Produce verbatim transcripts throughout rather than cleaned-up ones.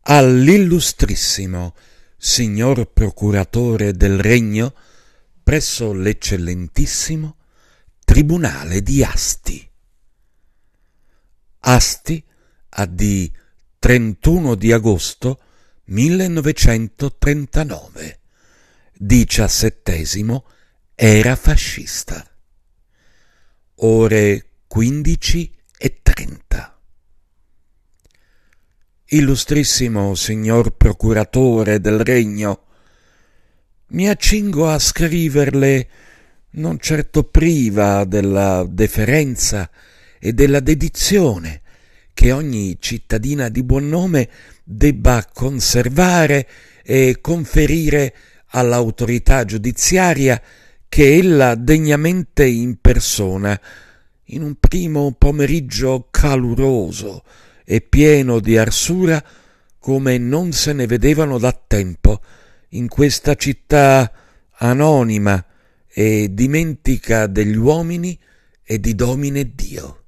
All'illustrissimo signor procuratore del Regno presso l'eccellentissimo Tribunale di Asti. Asti a di trentuno di agosto millenovecentotrentanove, diciassettesimo era fascista. Ore quindici e trenta. Illustrissimo signor procuratore del Regno, mi accingo a scriverle, non certo priva della deferenza e della dedizione che ogni cittadina di buon nome debba conservare e conferire all'autorità giudiziaria che ella degnamente impersona in un primo pomeriggio caluroso e pieno di arsura come non se ne vedevano da tempo in questa città anonima e dimentica degli uomini e di Domine Dio.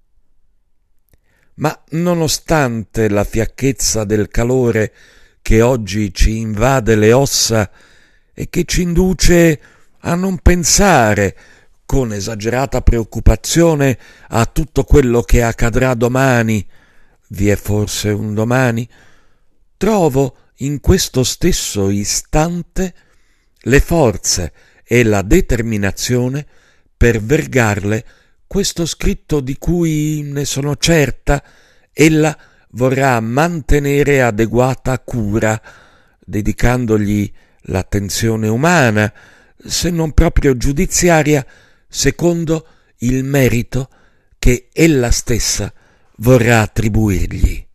Ma nonostante la fiacchezza del calore che oggi ci invade le ossa e che ci induce a non pensare con esagerata preoccupazione a tutto quello che accadrà domani, vi è forse un domani, trovo in questo stesso istante le forze e la determinazione per vergarle questo scritto di cui, ne sono certa, ella vorrà mantenere adeguata cura, dedicandogli l'attenzione umana, se non proprio giudiziaria, secondo il merito che ella stessa vorrà attribuirgli.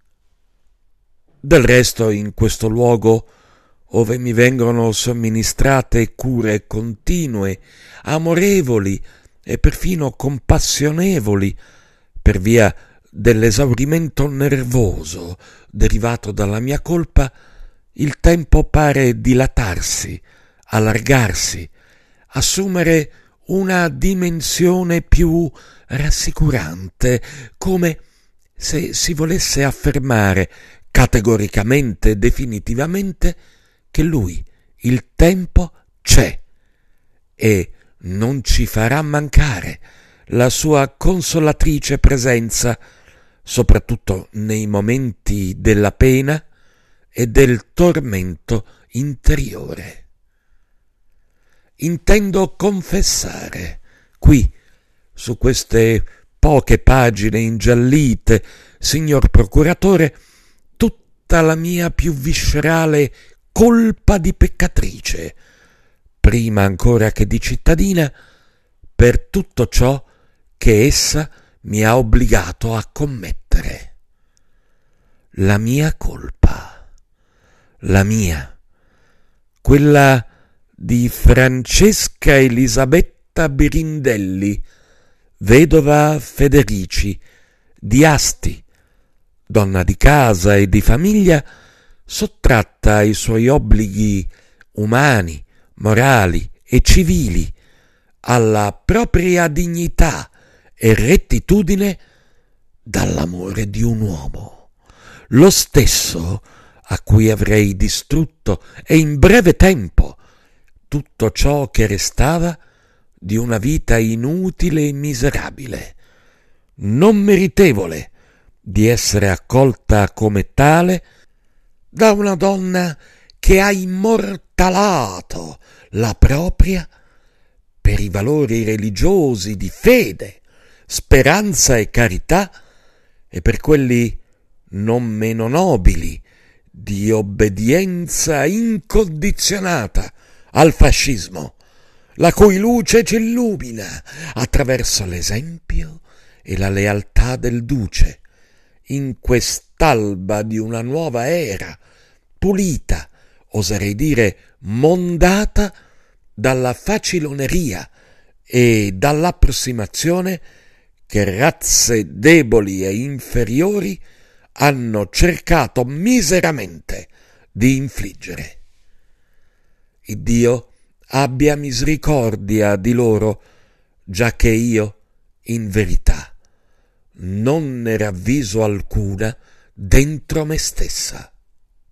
Del resto, in questo luogo, ove mi vengono somministrate cure continue, amorevoli e perfino compassionevoli, per via dell'esaurimento nervoso derivato dalla mia colpa, il tempo pare dilatarsi, allargarsi, assumere una dimensione più rassicurante, come se si volesse affermare categoricamente e definitivamente che lui, il tempo, c'è e non ci farà mancare la sua consolatrice presenza, soprattutto nei momenti della pena e del tormento interiore. Intendo confessare qui, su queste poche pagine ingiallite, signor procuratore, tutta la mia più viscerale colpa di peccatrice, prima ancora che di cittadina, per tutto ciò che essa mi ha obbligato a commettere. La mia colpa, la mia, quella di Francesca Elisabetta Birindelli, vedova Federici, di Asti, donna di casa e di famiglia, sottratta ai suoi obblighi umani, morali e civili, alla propria dignità e rettitudine dall'amore di un uomo, lo stesso a cui avrei distrutto e in breve tempo tutto ciò che restava di una vita inutile e miserabile, non meritevole di essere accolta come tale da una donna che ha immortalato la propria per i valori religiosi di fede, speranza e carità e per quelli non meno nobili di obbedienza incondizionata al fascismo, la cui luce ci illumina attraverso l'esempio e la lealtà del duce in quest'alba di una nuova era, pulita, oserei dire mondata dalla faciloneria e dall'approssimazione che razze deboli e inferiori hanno cercato miseramente di infliggere. Iddio abbia misericordia di loro, giacché io, in verità, non ne ravviso alcuna dentro me stessa.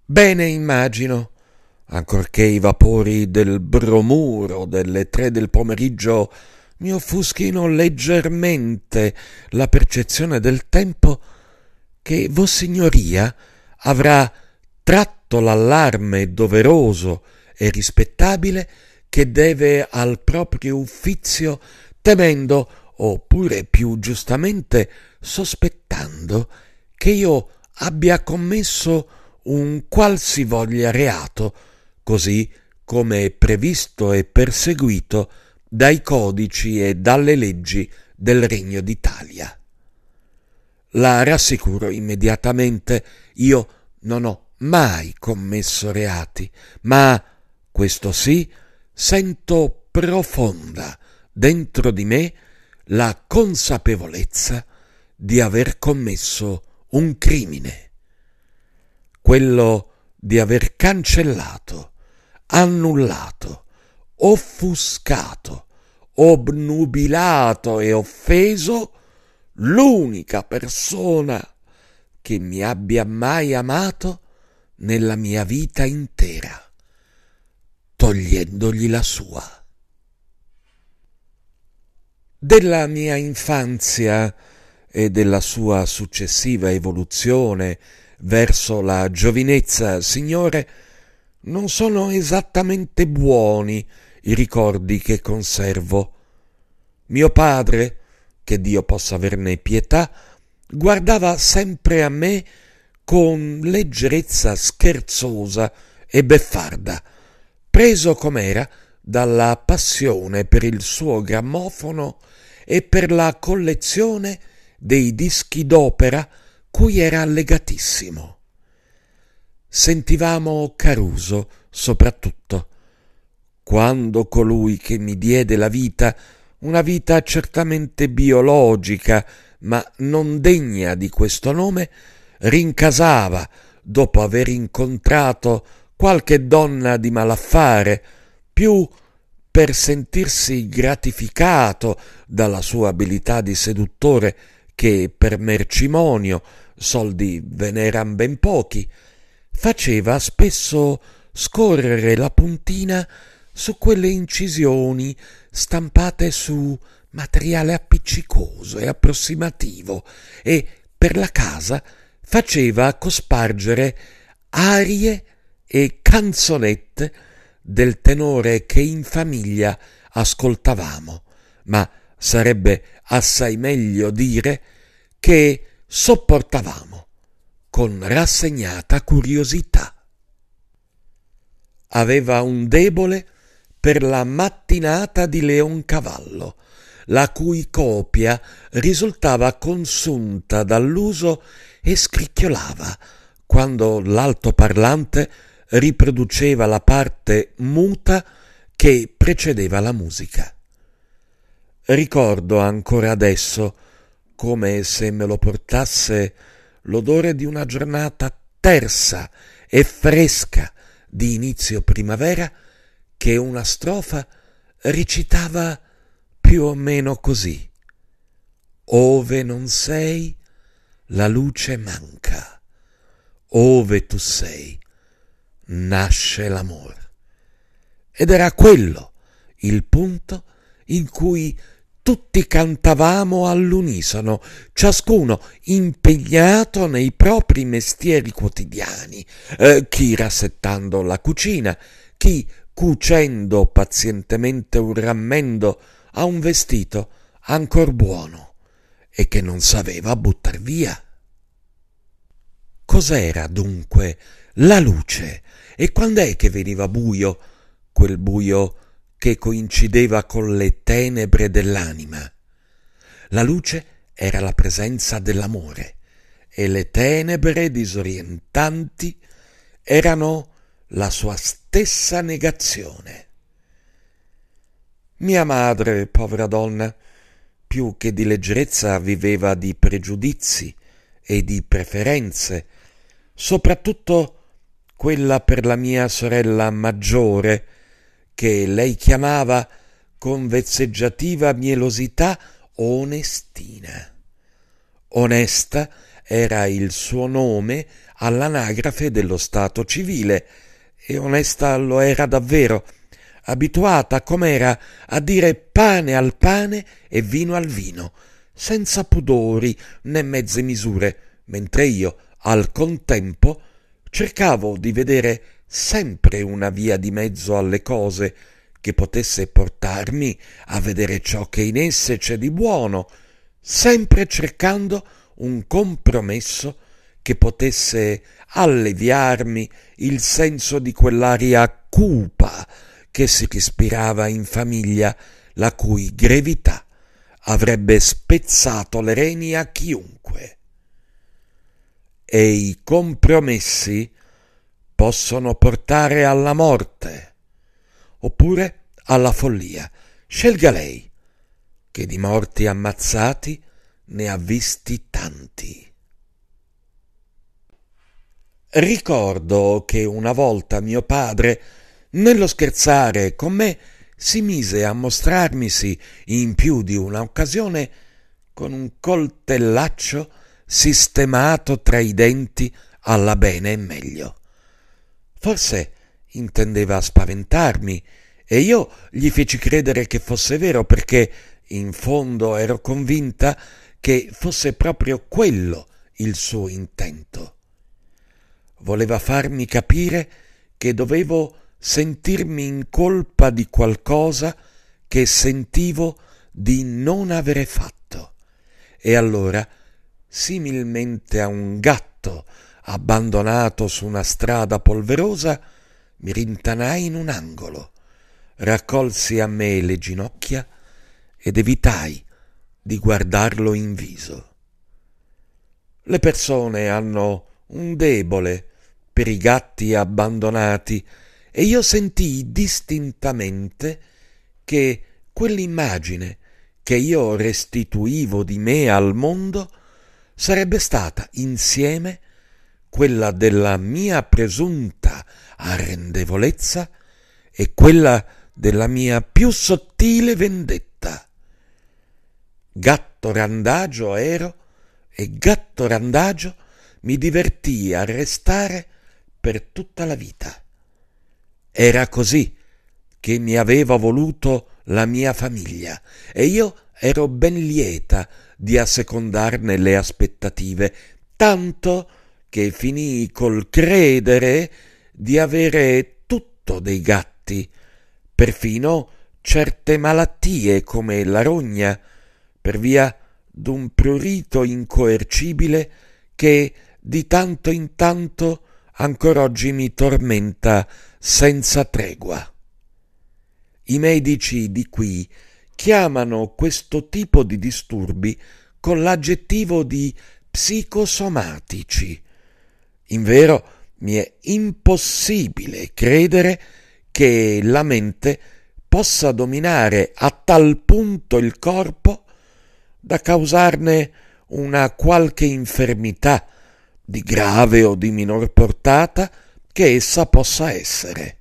Bene immagino, ancorché i vapori del bromuro delle tre del pomeriggio mi offuschino leggermente la percezione del tempo, che Vossignoria avrà tratto l'allarme doveroso e rispettabile che deve al proprio uffizio, temendo, oppure più giustamente sospettando, che io abbia commesso un qualsivoglia reato, così come previsto e perseguito dai codici e dalle leggi del Regno d'Italia. La rassicuro immediatamente, io non ho mai commesso reati, ma, questo sì, sento profonda dentro di me la consapevolezza di aver commesso un crimine, quello di aver cancellato, annullato, offuscato, obnubilato e offeso l'unica persona che mi abbia mai amato nella mia vita intera, togliendogli la sua. Della mia infanzia e della sua successiva evoluzione verso la giovinezza, signore, non sono esattamente buoni i ricordi che conservo. Mio padre, che Dio possa averne pietà, guardava sempre a me con leggerezza scherzosa e beffarda, preso com'era dalla passione per il suo grammofono e per la collezione dei dischi d'opera cui era legatissimo. Sentivamo Caruso soprattutto, quando colui che mi diede la vita, una vita certamente biologica, ma non degna di questo nome, rincasava, dopo aver incontrato qualche donna di malaffare, più per sentirsi gratificato dalla sua abilità di seduttore che per mercimonio, soldi ve n'eran ben pochi, faceva spesso scorrere la puntina su quelle incisioni stampate su materiale appiccicoso e approssimativo e per la casa faceva cospargere arie e canzonette del tenore che in famiglia ascoltavamo, ma sarebbe assai meglio dire che sopportavamo con rassegnata curiosità. Aveva un debole per la mattinata di Leoncavallo, la cui copia risultava consunta dall'uso e scricchiolava quando l'altoparlante riproduceva la parte muta che precedeva la musica. Ricordo ancora adesso, come se me lo portasse l'odore di una giornata tersa e fresca di inizio primavera, che una strofa recitava più o meno così: ove non sei, la luce manca, ove tu sei, nasce l'amor. Ed era quello il punto in cui tutti cantavamo all'unisono, ciascuno impegnato nei propri mestieri quotidiani, eh, chi rassettando la cucina, chi cucendo pazientemente un rammendo a un vestito ancor buono e che non sapeva buttar via. Cos'era dunque la luce e quand'è che veniva buio, quel buio che coincideva con le tenebre dell'anima? La luce era la presenza dell'amore e le tenebre disorientanti erano la sua stessa negazione. Mia madre, povera donna, più che di leggerezza viveva di pregiudizi e di preferenze, soprattutto quella per la mia sorella maggiore, che lei chiamava con vezzeggiativa mielosità Onestina. Onesta era il suo nome all'anagrafe dello stato civile, e onesta lo era davvero, abituata com'era a dire pane al pane e vino al vino, senza pudori né mezze misure, mentre io, al contempo, cercavo di vedere sempre una via di mezzo alle cose che potesse portarmi a vedere ciò che in esse c'è di buono, sempre cercando un compromesso che potesse alleviarmi il senso di quell'aria cupa che si respirava in famiglia, la cui grevità avrebbe spezzato le reni a chiunque. E i compromessi possono portare alla morte, oppure alla follia. Scelga lei, che di morti ammazzati ne ha visti tanti. Ricordo che una volta mio padre, nello scherzare con me, si mise a mostrarmisi in più di una occasione con un coltellaccio sistemato tra i denti alla bene e meglio. Forse intendeva spaventarmi, e io gli feci credere che fosse vero, perché in fondo ero convinta che fosse proprio quello il suo intento. Voleva farmi capire che dovevo sentirmi in colpa di qualcosa che sentivo di non avere fatto, e allora, similmente a un gatto abbandonato su una strada polverosa, mi rintanai in un angolo, raccolsi a me le ginocchia ed evitai di guardarlo in viso. Le persone hanno un debole per i gatti abbandonati, e io sentii distintamente che quell'immagine che io restituivo di me al mondo sarebbe stata insieme quella della mia presunta arrendevolezza e quella della mia più sottile vendetta. Gatto randagio ero, e gatto randagio mi divertii a restare per tutta la vita. Era così che mi aveva voluto la mia famiglia, e io ero ben lieta di assecondarne le aspettative, tanto che finii col credere di avere tutto dei gatti, perfino certe malattie come la rogna, per via d'un prurito incoercibile che di tanto in tanto ancor oggi mi tormenta senza tregua. I medici di qui chiamano questo tipo di disturbi con l'aggettivo di psicosomatici. Invero mi è impossibile credere che la mente possa dominare a tal punto il corpo da causarne una qualche infermità, di grave o di minor portata che essa possa essere.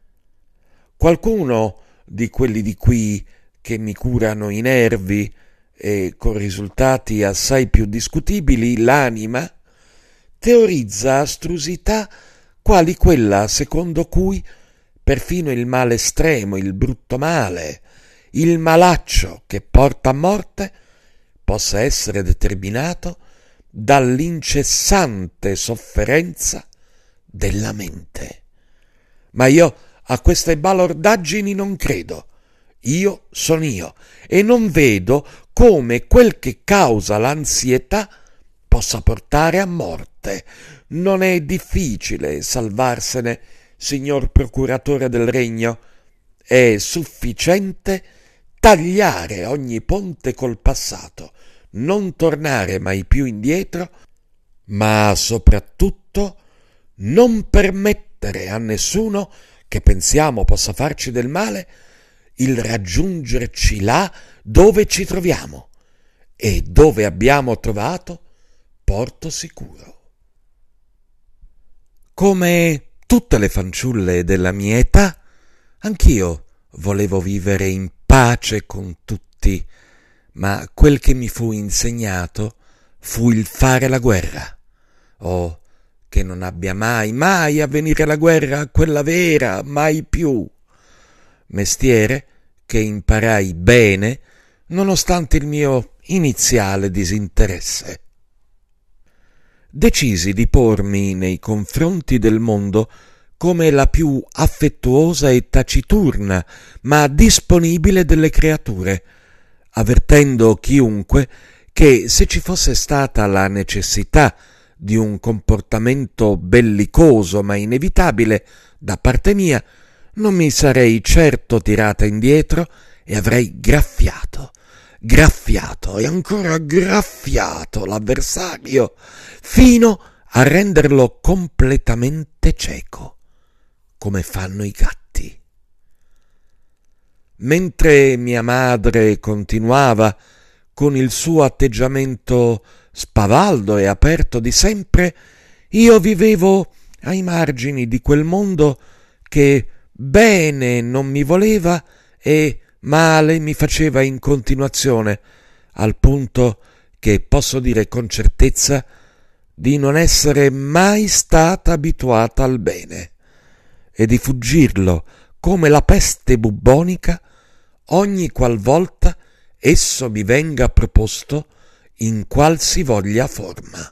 Qualcuno di quelli di qui che mi curano i nervi, e con risultati assai più discutibili l'anima, teorizza astrusità quali quella secondo cui perfino il male estremo, il brutto male, il malaccio che porta a morte, possa essere determinato dall'incessante sofferenza della mente. Ma io a queste balordaggini non credo. Io sono io, e non vedo come quel che causa l'ansietà possa portare a morte. Non è difficile salvarsene, signor procuratore del regno. È sufficiente tagliare ogni ponte col passato, non tornare mai più indietro, ma soprattutto non permettere a nessuno che pensiamo possa farci del male il raggiungerci là dove ci troviamo, e dove abbiamo trovato porto sicuro. Come tutte le fanciulle della mia età, anch'io volevo vivere in pace con tutti, ma quel che mi fu insegnato fu il fare la guerra. Oh, che non abbia mai, mai a venire la guerra, quella vera, mai più. Mestiere che imparai bene, nonostante il mio iniziale disinteresse. Decisi di pormi nei confronti del mondo come la più affettuosa e taciturna, ma disponibile delle creature, avvertendo chiunque che se ci fosse stata la necessità di un comportamento bellicoso ma inevitabile da parte mia, non mi sarei certo tirata indietro e avrei graffiato, graffiato e ancora graffiato l'avversario fino a renderlo completamente cieco, come fanno i gatti. Mentre mia madre continuava con il suo atteggiamento spavaldo e aperto di sempre, io vivevo ai margini di quel mondo che bene non mi voleva e male mi faceva in continuazione, al punto che posso dire con certezza di non essere mai stata abituata al bene e di fuggirlo come la peste bubbonica ogni qualvolta esso mi venga proposto in qualsivoglia forma.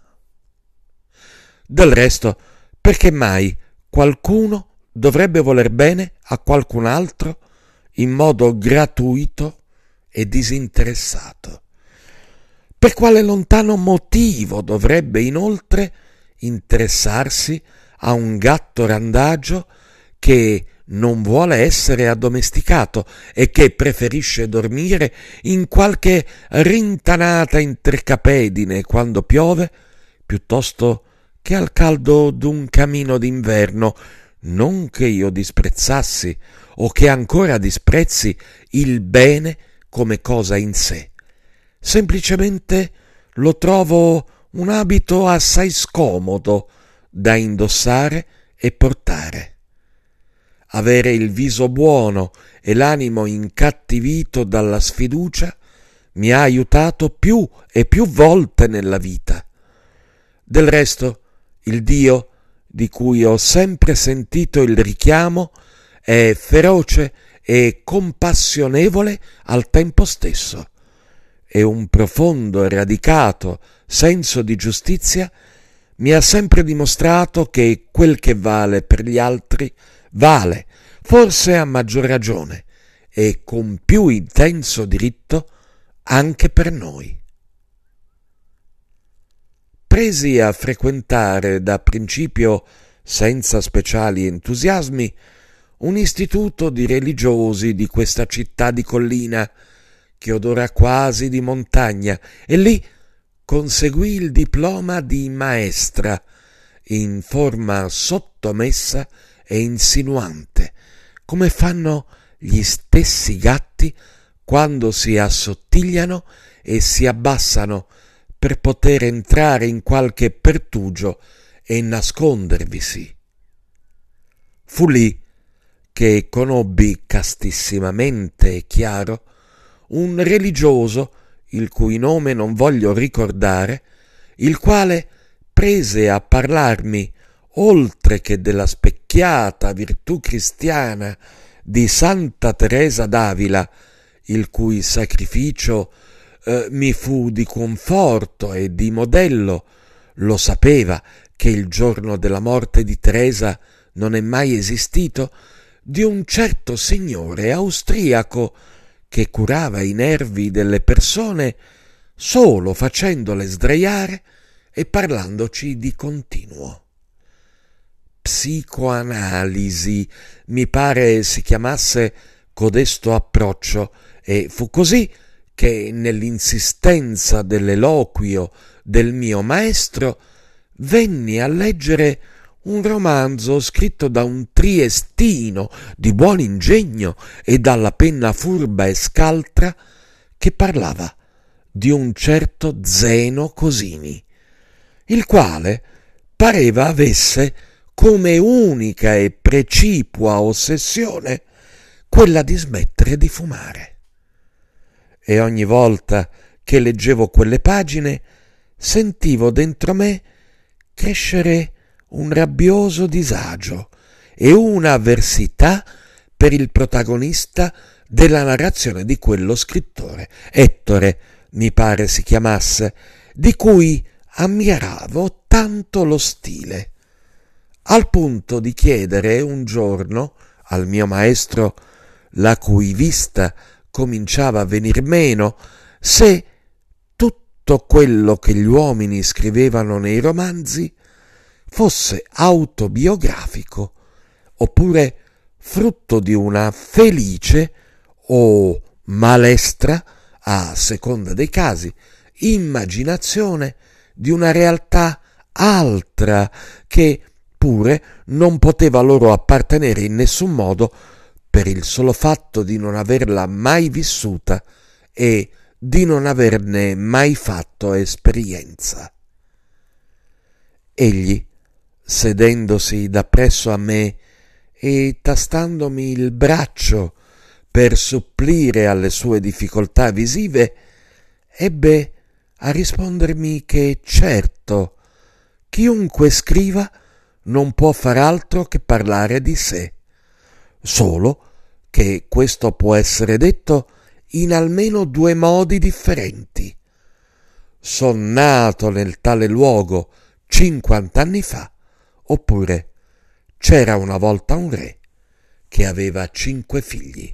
Del resto, perché mai qualcuno dovrebbe voler bene a qualcun altro in modo gratuito e disinteressato? Per quale lontano motivo dovrebbe inoltre interessarsi a un gatto randagio che non vuole essere addomesticato e che preferisce dormire in qualche rintanata intercapedine quando piove, piuttosto che al caldo d'un camino d'inverno? Non che io disprezzassi o che ancora disprezzi il bene come cosa in sé. Semplicemente lo trovo un abito assai scomodo da indossare e portare. Avere il viso buono e l'animo incattivito dalla sfiducia mi ha aiutato più e più volte nella vita. Del resto, il Dio di cui ho sempre sentito il richiamo è feroce e compassionevole al tempo stesso, e un profondo e radicato senso di giustizia mi ha sempre dimostrato che quel che vale per gli altri vale, forse a maggior ragione e con più intenso diritto, anche per noi. Presi a frequentare da principio, senza speciali entusiasmi, un istituto di religiosi di questa città di collina che odora quasi di montagna, e lì conseguì il diploma di maestra in forma sottomessa e insinuante, come fanno gli stessi gatti quando si assottigliano e si abbassano per poter entrare in qualche pertugio e nascondervisi. Fu lì che conobbi castissimamente e chiaro un religioso, il cui nome non voglio ricordare, il quale prese a parlarmi, oltre che della specchiata virtù cristiana di Santa Teresa d'Avila, il cui sacrificio eh, mi fu di conforto e di modello. Lo sapeva che il giorno della morte di Teresa non è mai esistito, di un certo signore austriaco che curava i nervi delle persone solo facendole sdraiare e parlandoci di continuo. Psicoanalisi mi pare si chiamasse codesto approccio, e fu così che nell'insistenza dell'eloquio del mio maestro venni a leggere un romanzo scritto da un triestino di buon ingegno e dalla penna furba e scaltra, che parlava di un certo Zeno Cosini, il quale pareva avesse come unica e precipua ossessione quella di smettere di fumare. E ogni volta che leggevo quelle pagine sentivo dentro me crescere un rabbioso disagio e una avversità per il protagonista della narrazione di quello scrittore, Ettore mi pare si chiamasse, di cui ammiravo tanto lo stile, al punto di chiedere un giorno al mio maestro, la cui vista cominciava a venir meno, se tutto quello che gli uomini scrivevano nei romanzi fosse autobiografico oppure frutto di una felice o malestra, a seconda dei casi, immaginazione di una realtà altra che pure non poteva loro appartenere in nessun modo per il solo fatto di non averla mai vissuta e di non averne mai fatto esperienza. Egli, sedendosi dappresso a me e tastandomi il braccio per supplire alle sue difficoltà visive, ebbe a rispondermi che certo, chiunque scriva non può far altro che parlare di sé, solo che questo può essere detto in almeno due modi differenti. Son nato nel tale luogo cinquant'anni fa, oppure c'era una volta un re che aveva cinque figli.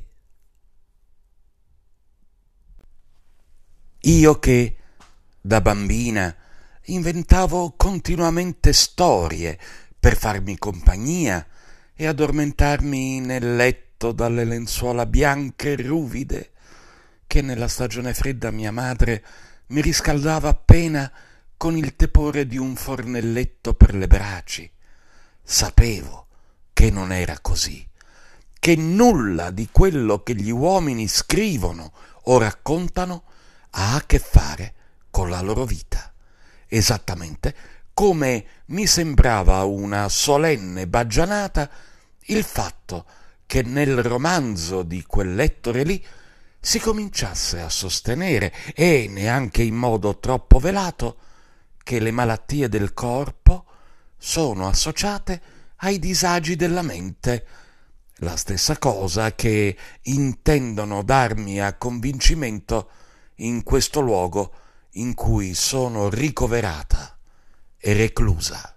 Io che, da bambina, inventavo continuamente storie per farmi compagnia e addormentarmi nel letto dalle lenzuola bianche e ruvide, che nella stagione fredda mia madre mi riscaldava appena con il tepore di un fornelletto per le braci. Sapevo che non era così, che nulla di quello che gli uomini scrivono o raccontano ha a che fare con la loro vita, esattamente come mi sembrava una solenne baggianata il fatto che nel romanzo di quell'Ettore lì si cominciasse a sostenere, e neanche in modo troppo velato, che le malattie del corpo sono associate ai disagi della mente, la stessa cosa che intendono darmi a convincimento in questo luogo in cui sono ricoverata e reclusa.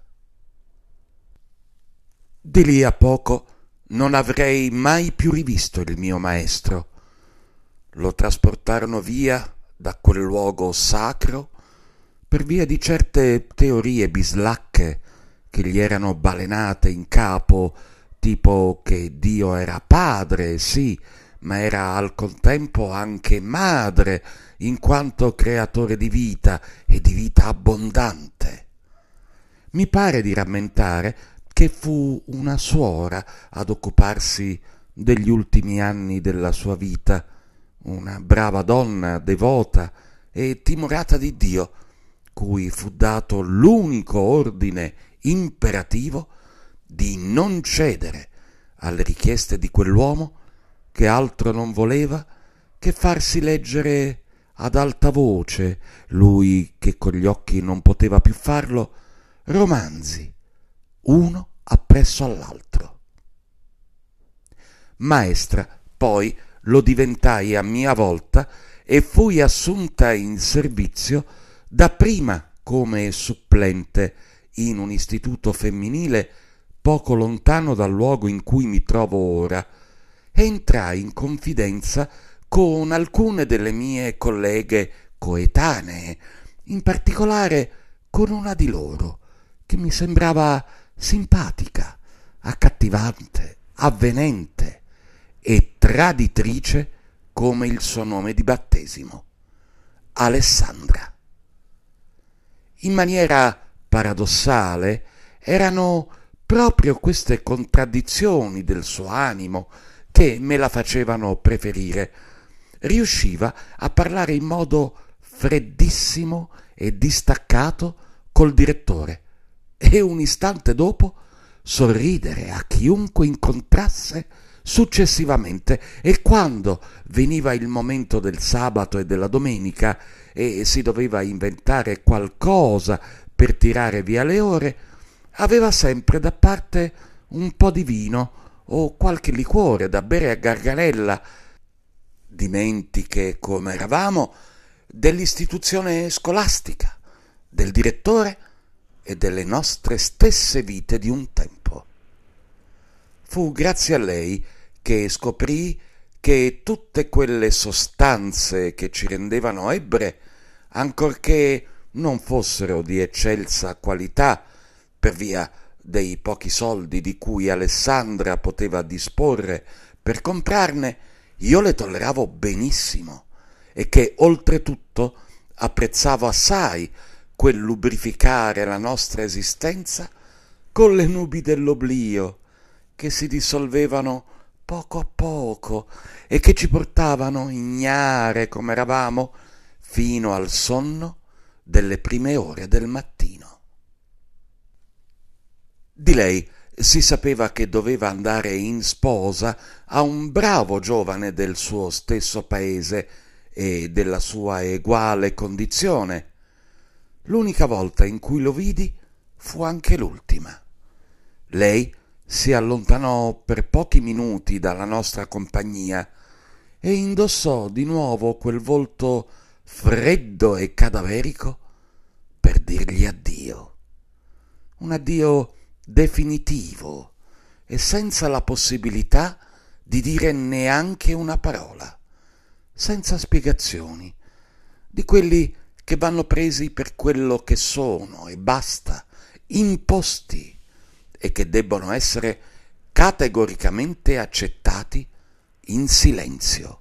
Di lì a poco non avrei mai più rivisto il mio maestro. Lo trasportarono via da quel luogo sacro per via di certe teorie bislacche che gli erano balenate in capo, tipo che Dio era padre, sì, ma era al contempo anche madre, in quanto creatore di vita e di vita abbondante. Mi pare di rammentare che fu una suora ad occuparsi degli ultimi anni della sua vita, una brava donna devota e timorata di Dio, cui fu dato l'unico ordine imperativo di non cedere alle richieste di quell'uomo che altro non voleva che farsi leggere ad alta voce, lui che con gli occhi non poteva più farlo, romanzi, uno appresso all'altro. Maestra poi lo diventai a mia volta e fui assunta in servizio dapprima come supplente in un istituto femminile poco lontano dal luogo in cui mi trovo ora, e entrai in confidenza con alcune delle mie colleghe coetanee, in particolare con una di loro, che mi sembrava simpatica, accattivante, avvenente e traditrice come il suo nome di battesimo, Alessandra. In maniera paradossale erano proprio queste contraddizioni del suo animo che me la facevano preferire. Riusciva a parlare in modo freddissimo e distaccato col direttore e un istante dopo sorridere a chiunque incontrasse successivamente, e quando veniva il momento del sabato e della domenica e si doveva inventare qualcosa per tirare via le ore, aveva sempre da parte un po' di vino o qualche liquore da bere a gargarella, dimentiche come eravamo dell'istituzione scolastica, del direttore e delle nostre stesse vite di un tempo. Fu grazie a lei che scoprì che tutte quelle sostanze che ci rendevano ebbre, ancorché non fossero di eccelsa qualità per via dei pochi soldi di cui Alessandra poteva disporre per comprarne, io le tolleravo benissimo, e che oltretutto apprezzavo assai quel lubrificare la nostra esistenza con le nubi dell'oblio che si dissolvevano poco a poco e che ci portavano ignare come eravamo fino al sonno delle prime ore del mattino. Di lei si sapeva che doveva andare in sposa a un bravo giovane del suo stesso paese e della sua eguale condizione. L'unica volta in cui lo vidi fu anche l'ultima. Lei si allontanò per pochi minuti dalla nostra compagnia e indossò di nuovo quel volto freddo e cadaverico per dirgli addio. Un addio definitivo e senza la possibilità di dire neanche una parola, senza spiegazioni, di quelli che vanno presi per quello che sono e basta, imposti, e che debbono essere categoricamente accettati in silenzio.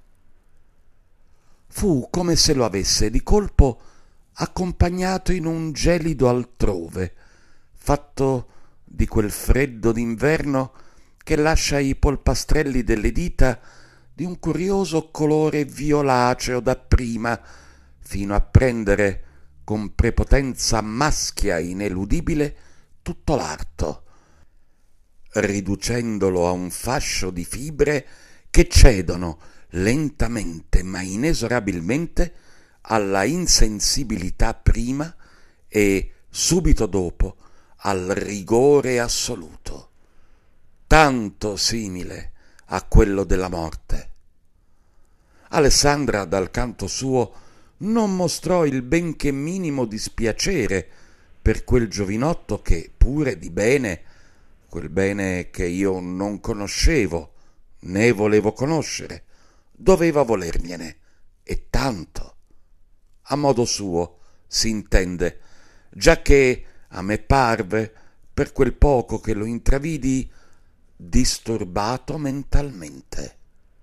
Fu come se lo avesse di colpo accompagnato in un gelido altrove, fatto di quel freddo d'inverno che lascia i polpastrelli delle dita di un curioso colore violaceo dapprima, fino a prendere con prepotenza maschia ineludibile tutto l'arto, riducendolo a un fascio di fibre che cedono lentamente ma inesorabilmente alla insensibilità prima e subito dopo al rigore assoluto, tanto simile a quello della morte. Alessandra, dal canto suo, non mostrò il benché minimo dispiacere per quel giovinotto che, pure di bene, quel bene che io non conoscevo né volevo conoscere, doveva volergliene, e tanto, a modo suo, si intende, giacché a me parve, per quel poco che lo intravidi, disturbato mentalmente.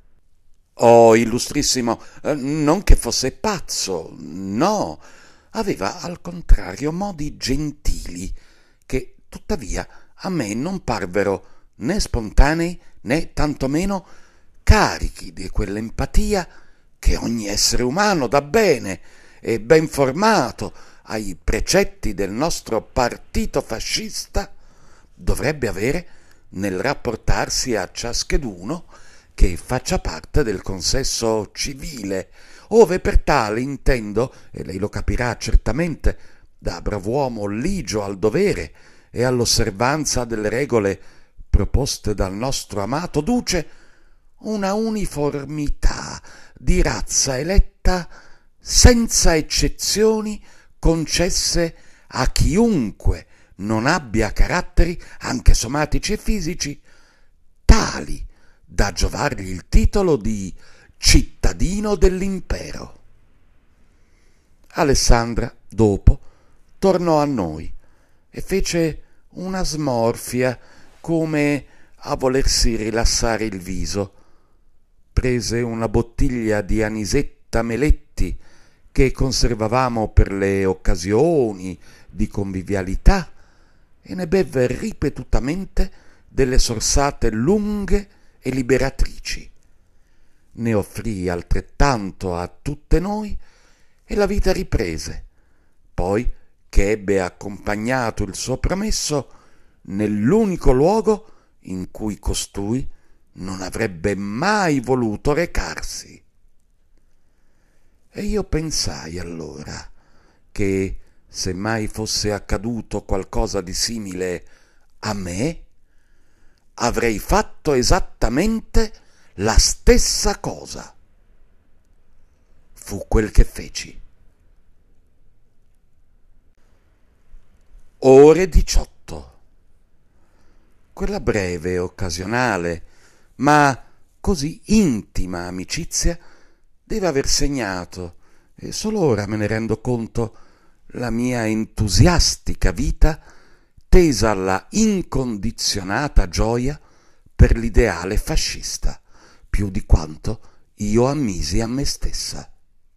Oh, illustrissimo, non che fosse pazzo, no, aveva al contrario modi gentili, che tuttavia a me non parvero né spontanei né tantomeno carichi di quell'empatia che ogni essere umano da bene e ben formato ai precetti del nostro partito fascista dovrebbe avere nel rapportarsi a ciascheduno che faccia parte del consesso civile, ove per tale intendo, e lei lo capirà certamente, da brav'uomo ligio al dovere e all'osservanza delle regole proposte dal nostro amato duce, una uniformità di razza eletta senza eccezioni, concesse a chiunque non abbia caratteri anche somatici e fisici tali da giovargli il titolo di cittadino dell'impero. Alessandra, dopo, tornò a noi e fece una smorfia come a volersi rilassare il viso. Prese una bottiglia di anisetta Meletti che conservavamo per le occasioni di convivialità e ne bevve ripetutamente delle sorsate lunghe e liberatrici. Ne offrì altrettanto a tutte noi e la vita riprese. Poi, che ebbe accompagnato il suo promesso nell'unico luogo in cui costui non avrebbe mai voluto recarsi. E io pensai allora che se mai fosse accaduto qualcosa di simile a me, avrei fatto esattamente la stessa cosa. Fu quel che feci. Ore diciotto. Quella breve, occasionale, ma così intima amicizia deve aver segnato, e solo ora me ne rendo conto, la mia entusiastica vita tesa alla incondizionata gioia per l'ideale fascista, più di quanto io ammisi a me stessa.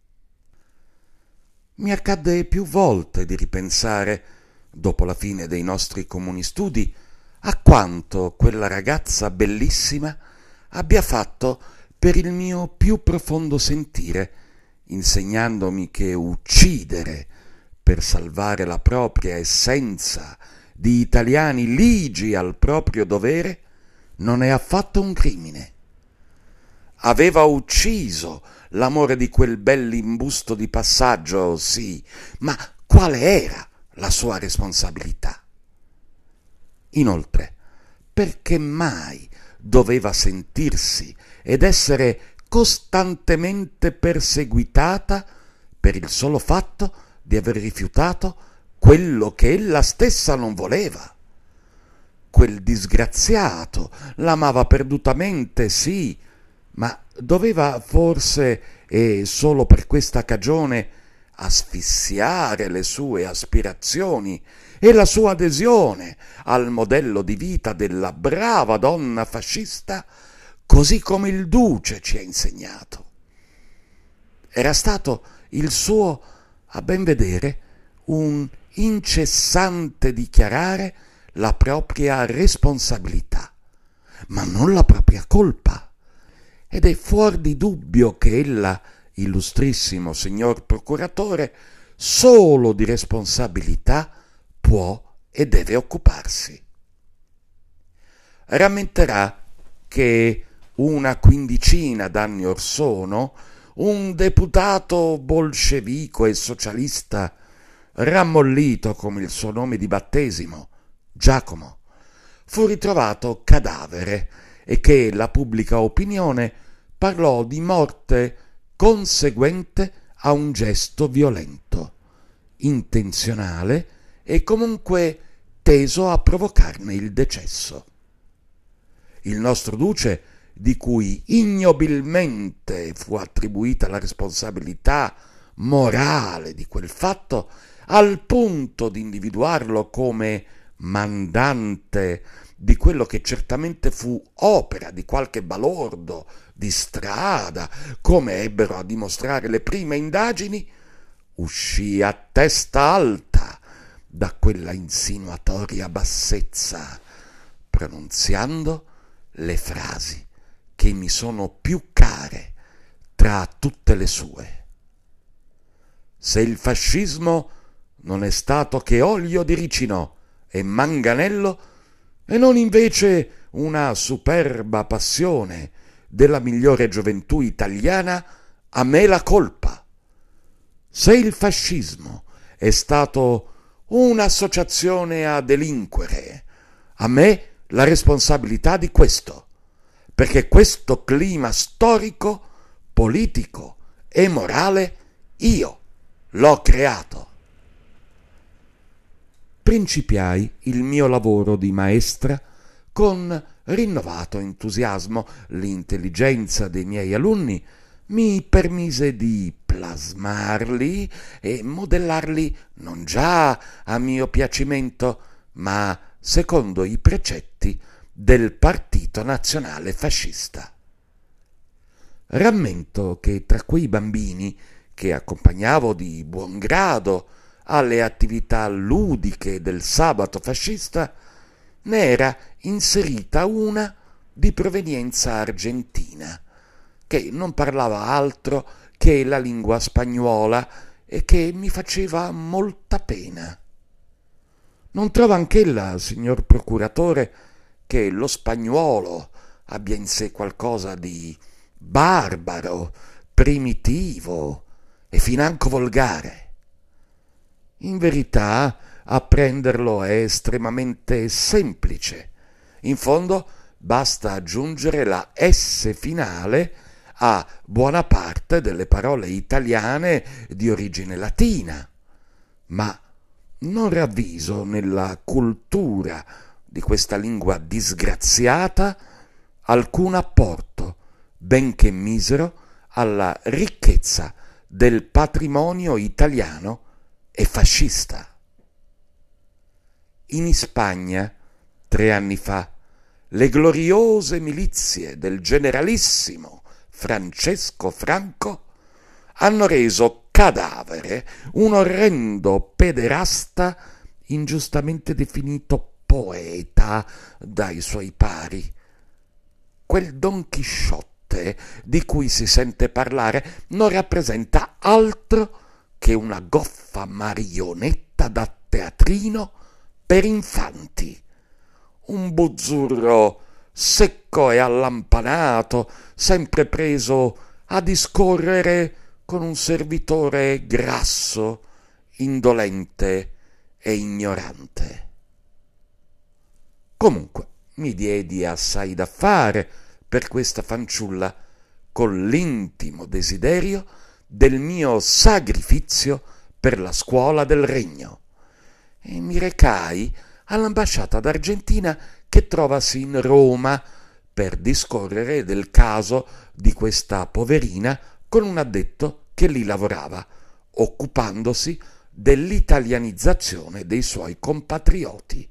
Mi accadde più volte di ripensare, dopo la fine dei nostri comuni studi, a quanto quella ragazza bellissima abbia fatto per il mio più profondo sentire, insegnandomi che uccidere per salvare la propria essenza di italiani ligi al proprio dovere non è affatto un crimine. Aveva ucciso l'amore di quel bell'imbusto di passaggio, sì, ma quale era la sua responsabilità? Inoltre, perché mai doveva sentirsi ed essere costantemente perseguitata per il solo fatto di aver rifiutato quello che ella stessa non voleva? Quel disgraziato l'amava perdutamente, sì, ma doveva forse, e solo per questa cagione, asfissiare le sue aspirazioni e la sua adesione al modello di vita della brava donna fascista, così come il duce ci ha insegnato. Era stato il suo, a ben vedere, un incessante dichiarare la propria responsabilità, ma non la propria colpa, ed è fuor di dubbio che ella, illustrissimo signor procuratore, solo di responsabilità può e deve occuparsi. Rammenterà che una quindicina d'anni or sono un deputato bolscevico e socialista, rammollito come il suo nome di battesimo, Giacomo, fu ritrovato cadavere e che la pubblica opinione parlò di morte conseguente a un gesto violento, intenzionale e comunque teso a provocarne il decesso. Il nostro duce, di cui ignobilmente fu attribuita la responsabilità morale di quel fatto, al punto di individuarlo come mandante di quello che certamente fu opera di qualche balordo di strada, come ebbero a dimostrare le prime indagini, uscì a testa alta da quella insinuatoria bassezza, pronunziando le frasi che mi sono più care tra tutte le sue. Se il fascismo non è stato che olio di ricino e manganello, e non invece una superba passione della migliore gioventù italiana, a me la colpa. Se il fascismo è stato un'associazione a delinquere, a me la responsabilità di questo, perché questo clima storico, politico e morale io l'ho creato. Principiai il mio lavoro di maestra con rinnovato entusiasmo. L'intelligenza dei miei alunni mi permise di plasmarli e modellarli non già a mio piacimento, ma secondo i precetti del Partito Nazionale Fascista. Rammento che tra quei bambini che accompagnavo di buon grado alle attività ludiche del sabato fascista ne era inserita una di provenienza argentina, che non parlava altro che la lingua spagnola e che mi faceva molta pena. Non trova anch'ella, signor procuratore, che lo spagnuolo abbia in sé qualcosa di barbaro, primitivo e financo volgare. In verità, apprenderlo è estremamente semplice. In fondo, basta aggiungere la S finale a buona parte delle parole italiane di origine latina, ma non ravviso nella cultura di questa lingua disgraziata alcun apporto, benché misero, alla ricchezza del patrimonio italiano e fascista. In Spagna, tre anni fa, le gloriose milizie del generalissimo Francesco Franco hanno reso cadavere un orrendo pederasta ingiustamente definito poeta dai suoi pari. Quel Don Chisciotte di cui si sente parlare non rappresenta altro che una goffa marionetta da teatrino per infanti, un buzzurro secco e allampanato, sempre preso a discorrere con un servitore grasso, indolente e ignorante. Comunque mi diedi assai da fare per questa fanciulla, con l'intimo desiderio del mio sacrificio per la scuola del regno, e mi recai all'ambasciata d'Argentina che trovasi in Roma per discorrere del caso di questa poverina con un addetto che lì lavorava, occupandosi dell'italianizzazione dei suoi compatrioti.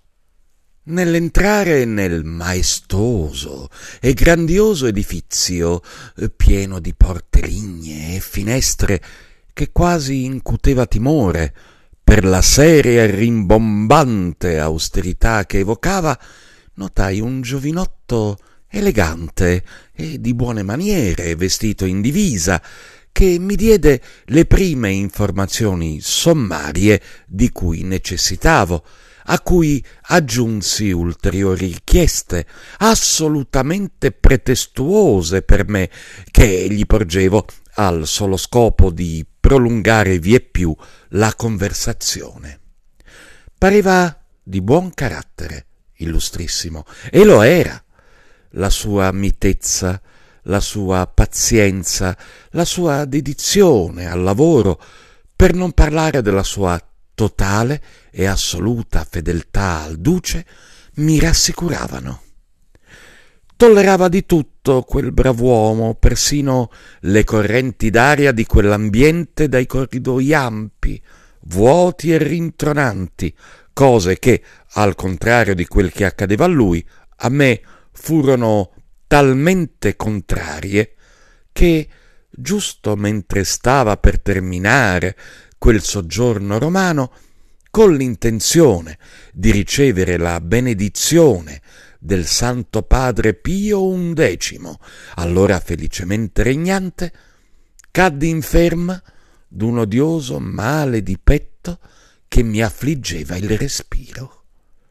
Nell'entrare nel maestoso e grandioso edifizio, pieno di porte lignee e finestre che quasi incuteva timore per la seria e rimbombante austerità che evocava, notai un giovinotto elegante e di buone maniere, vestito in divisa, che mi diede le prime informazioni sommarie di cui necessitavo, a cui aggiunsi ulteriori richieste, assolutamente pretestuose per me, che gli porgevo al solo scopo di prolungare vieppiù la conversazione. Pareva di buon carattere, illustrissimo, e lo era. La sua mitezza, la sua pazienza, la sua dedizione al lavoro, per non parlare della sua totale e assoluta fedeltà al duce, mi rassicuravano. Tollerava di tutto quel brav'uomo, persino le correnti d'aria di quell'ambiente dai corridoi ampi, vuoti e rintronanti, cose che, al contrario di quel che accadeva a lui, a me furono talmente contrarie che, giusto mentre stava per terminare quel soggiorno romano, con l'intenzione di ricevere la benedizione del Santo Padre Pio undecimo, allora felicemente regnante, caddi inferma d'un odioso male di petto che mi affliggeva il respiro.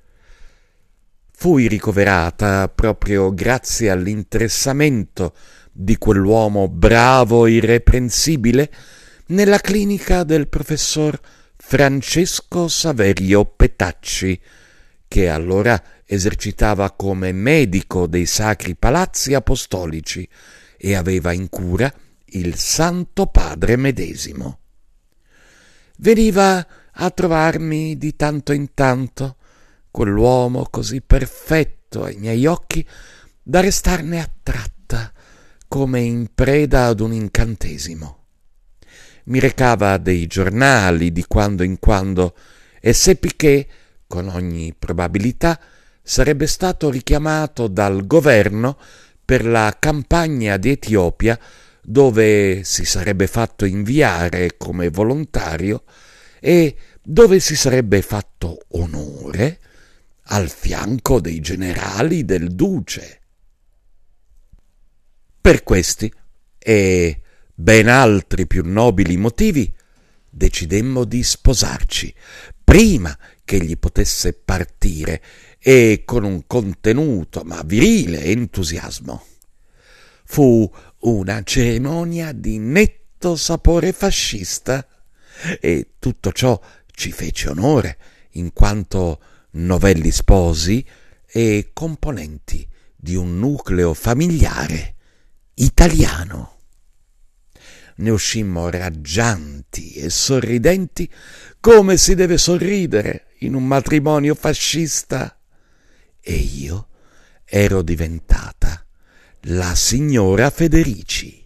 Fui ricoverata proprio grazie all'interessamento di quell'uomo bravo e irreprensibile nella clinica del professor Francesco Saverio Petacci, che allora esercitava come medico dei Sacri Palazzi Apostolici e aveva in cura il Santo Padre medesimo. Veniva a trovarmi di tanto in tanto quell'uomo così perfetto ai miei occhi da restarne attratta come in preda ad un incantesimo. Mi recava dei giornali di quando in quando e seppi che, con ogni probabilità, sarebbe stato richiamato dal governo per la campagna di Etiopia, dove si sarebbe fatto inviare come volontario e dove si sarebbe fatto onore al fianco dei generali del duce. Per questi e ben altri più nobili motivi decidemmo di sposarci prima che egli potesse partire e con un contenuto ma virile entusiasmo. Fu una cerimonia di netto sapore fascista e tutto ciò ci fece onore in quanto novelli sposi e componenti di un nucleo familiare italiano. Ne uscimmo raggianti e sorridenti come si deve sorridere in un matrimonio fascista, e io ero diventata la signora Federici.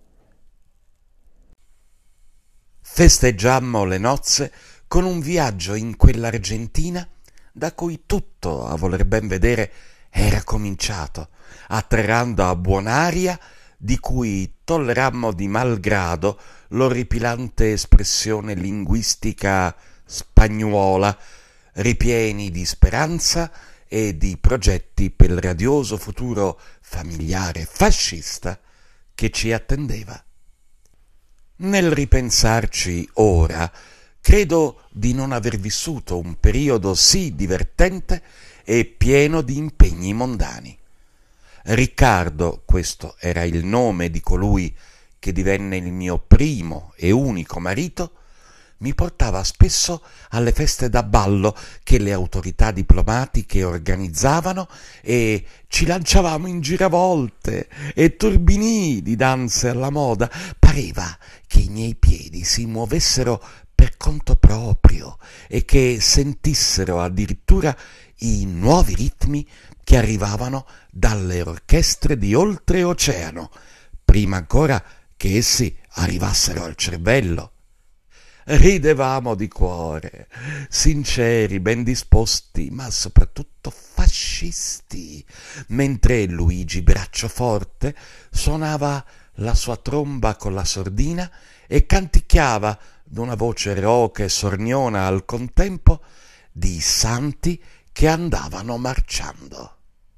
Festeggiammo le nozze con un viaggio in quell'Argentina da cui tutto, a voler ben vedere, era cominciato, atterrando a buon'aria, di cui tollerammo di malgrado l'orripilante espressione linguistica spagnuola, ripieni di speranza e di progetti per il radioso futuro familiare fascista che ci attendeva. Nel ripensarci ora, credo di non aver vissuto un periodo sì divertente e pieno di impegni mondani. Riccardo, questo era il nome di colui che divenne il mio primo e unico marito, mi portava spesso alle feste da ballo che le autorità diplomatiche organizzavano e ci lanciavamo in giravolte e turbinii di danze alla moda. Pareva che i miei piedi si muovessero per conto proprio e che sentissero addirittura i nuovi ritmi che arrivavano dalle orchestre di oltreoceano, prima ancora che essi arrivassero al cervello. Ridevamo di cuore, sinceri, ben disposti, ma soprattutto fascisti, mentre Luigi Braccioforte suonava la sua tromba con la sordina e canticchiava d'una voce roca e sorniona al contempo di santi che andavano marciando.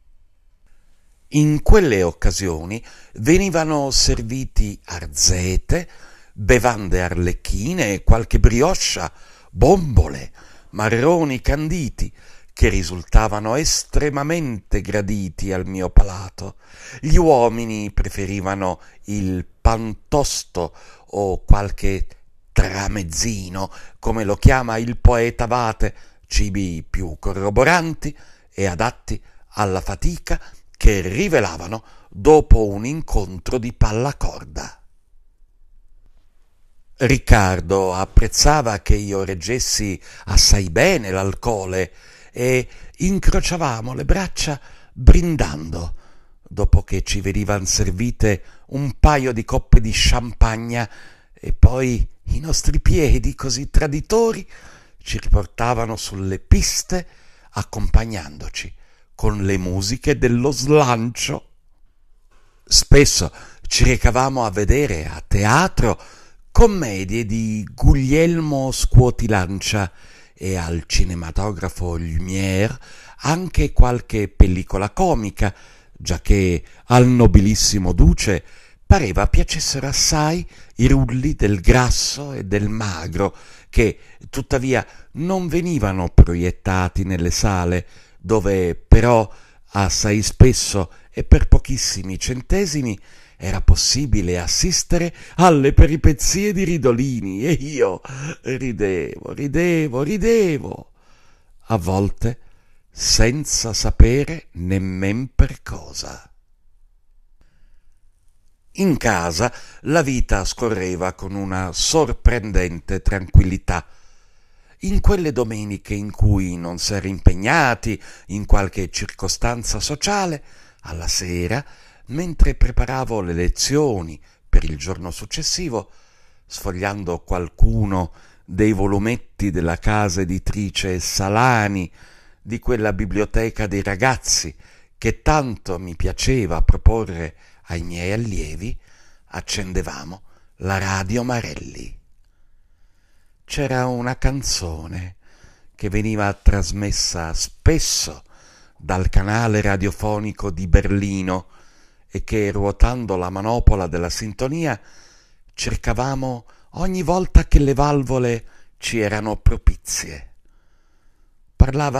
In quelle occasioni venivano serviti arzete, bevande arlecchine e qualche brioscia, bombole, marroni canditi, che risultavano estremamente graditi al mio palato. Gli uomini preferivano il pantosto o qualche tramezzino, come lo chiama il poeta Abate, cibi più corroboranti e adatti alla fatica che rivelavano dopo un incontro di pallacorda. Riccardo apprezzava che io reggessi assai bene l'alcole e incrociavamo le braccia brindando, dopo che ci venivan servite un paio di coppe di champagna e poi i nostri piedi, così traditori, ci riportavano sulle piste accompagnandoci con le musiche dello slancio. Spesso ci recavamo a vedere a teatro commedie di Guglielmo Scuotilancia e al cinematografo Lumière anche qualche pellicola comica, giacché al nobilissimo duce pareva piacessero assai i rulli del grasso e del magro, che tuttavia non venivano proiettati nelle sale, dove però assai spesso e per pochissimi centesimi era possibile assistere alle peripezie di Ridolini, e io ridevo, ridevo, ridevo, a volte senza sapere nemmen per cosa. In casa la vita scorreva con una sorprendente tranquillità. In quelle domeniche in cui non s'era impegnati in qualche circostanza sociale, alla sera, mentre preparavo le lezioni per il giorno successivo, sfogliando qualcuno dei volumetti della casa editrice Salani, di quella biblioteca dei ragazzi che tanto mi piaceva proporre ai miei allievi, accendevamo la radio Marelli. C'era una canzone che veniva trasmessa spesso dal canale radiofonico di Berlino e che, ruotando la manopola della sintonia, cercavamo ogni volta che le valvole ci erano propizie. Parlava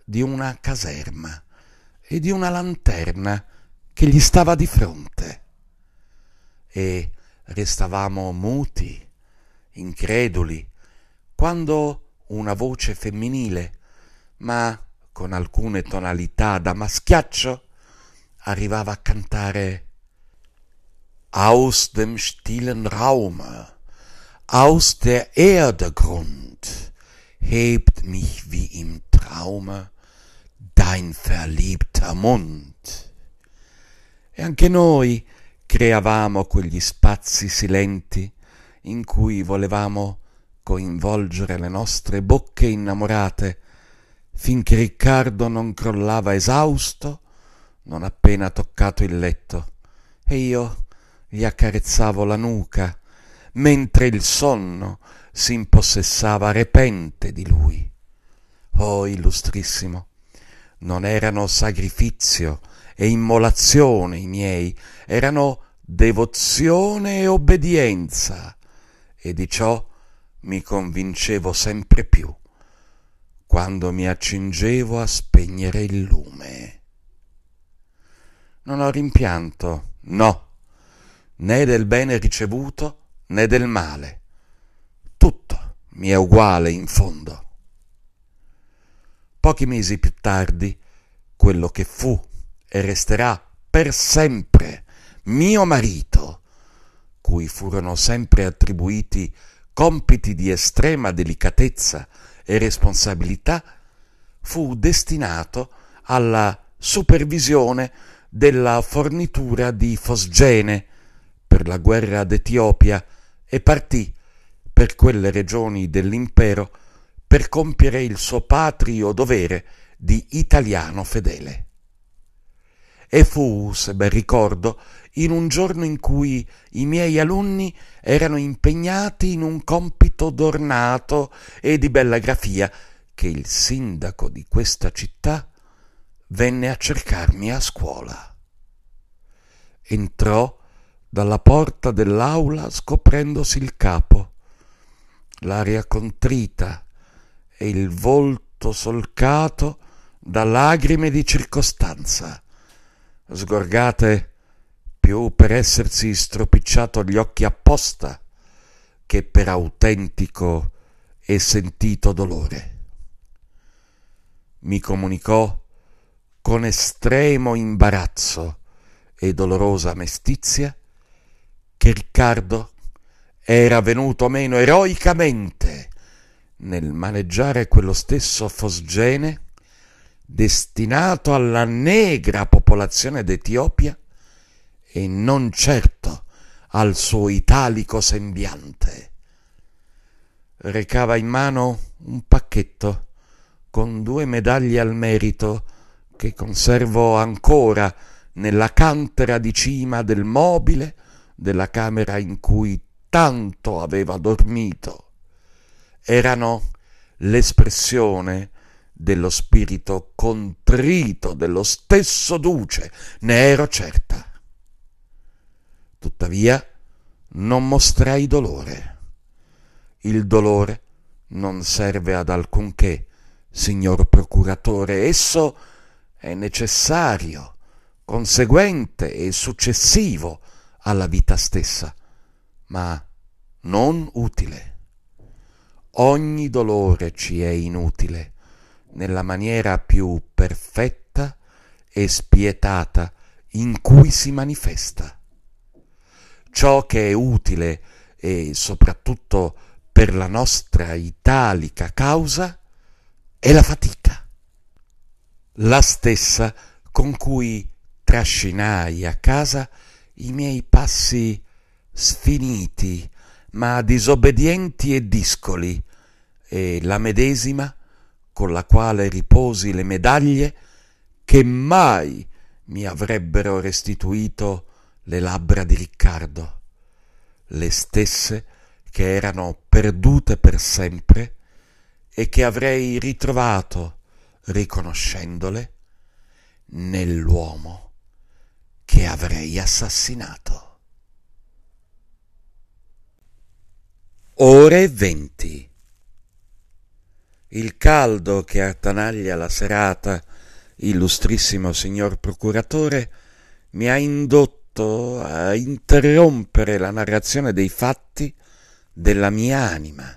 di una caserma e di una lanterna che gli stava di fronte. E restavamo muti, increduli, quando una voce femminile, ma con alcune tonalità da maschiaccio, arrivava a cantare: Aus dem stillen Raume, aus der Erde Grund, hebt mich wie im Traume dein verliebter Mund. E anche noi creavamo quegli spazi silenti in cui volevamo coinvolgere le nostre bocche innamorate, finché Riccardo non crollava esausto, non appena toccato il letto, e io gli accarezzavo la nuca, mentre il sonno si impossessava repente di lui. Oh, illustrissimo, non erano sacrificio e immolazione i miei, erano devozione e obbedienza, e di ciò mi convincevo sempre più quando mi accingevo a spegnere il lume. Non ho rimpianto, no, né del bene ricevuto né del male. Tutto mi è uguale in fondo. Pochi mesi più tardi, quello che fu e resterà per sempre mio marito, cui furono sempre attribuiti compiti di estrema delicatezza e responsabilità, fu destinato alla supervisione della fornitura di fosgene per la guerra d'Etiopia e partì per quelle regioni dell'impero per compiere il suo patrio dovere di italiano fedele. E fu, se ben ricordo, in un giorno in cui i miei alunni erano impegnati in un compito d'ornato e di bella grafia che il sindaco di questa città venne a cercarmi a scuola. Entrò dalla porta dell'aula scoprendosi il capo, l'aria contrita e il volto solcato da lagrime di circostanza, sgorgate più per essersi stropicciato gli occhi apposta che per autentico e sentito dolore. Mi comunicò con estremo imbarazzo e dolorosa mestizia che Riccardo era venuto meno eroicamente nel maneggiare quello stesso fosgene destinato alla negra popolazione d'Etiopia e non certo al suo italico sembiante. Recava in mano un pacchetto con due medaglie al merito che conservo ancora nella cantera di cima del mobile della camera in cui tanto aveva dormito. Erano l'espressione dello spirito contrito dello stesso duce, ne ero certa. Tuttavia non mostrai dolore. Il dolore non serve ad alcunché, signor procuratore, esso è necessario, conseguente e successivo alla vita stessa, ma non utile. Ogni dolore ci è inutile nella maniera più perfetta e spietata in cui si manifesta. Ciò che è utile e soprattutto per la nostra italica causa è la fatica, la stessa con cui trascinai a casa i miei passi sfiniti ma disobbedienti e discoli, e la medesima con la quale riposi le medaglie che mai mi avrebbero restituito le labbra di Riccardo, le stesse che erano perdute per sempre e che avrei ritrovato, riconoscendole, nell'uomo che avrei assassinato. Ore venti. Il caldo che attanaglia la serata, illustrissimo signor procuratore, mi ha indotto a interrompere la narrazione dei fatti della mia anima.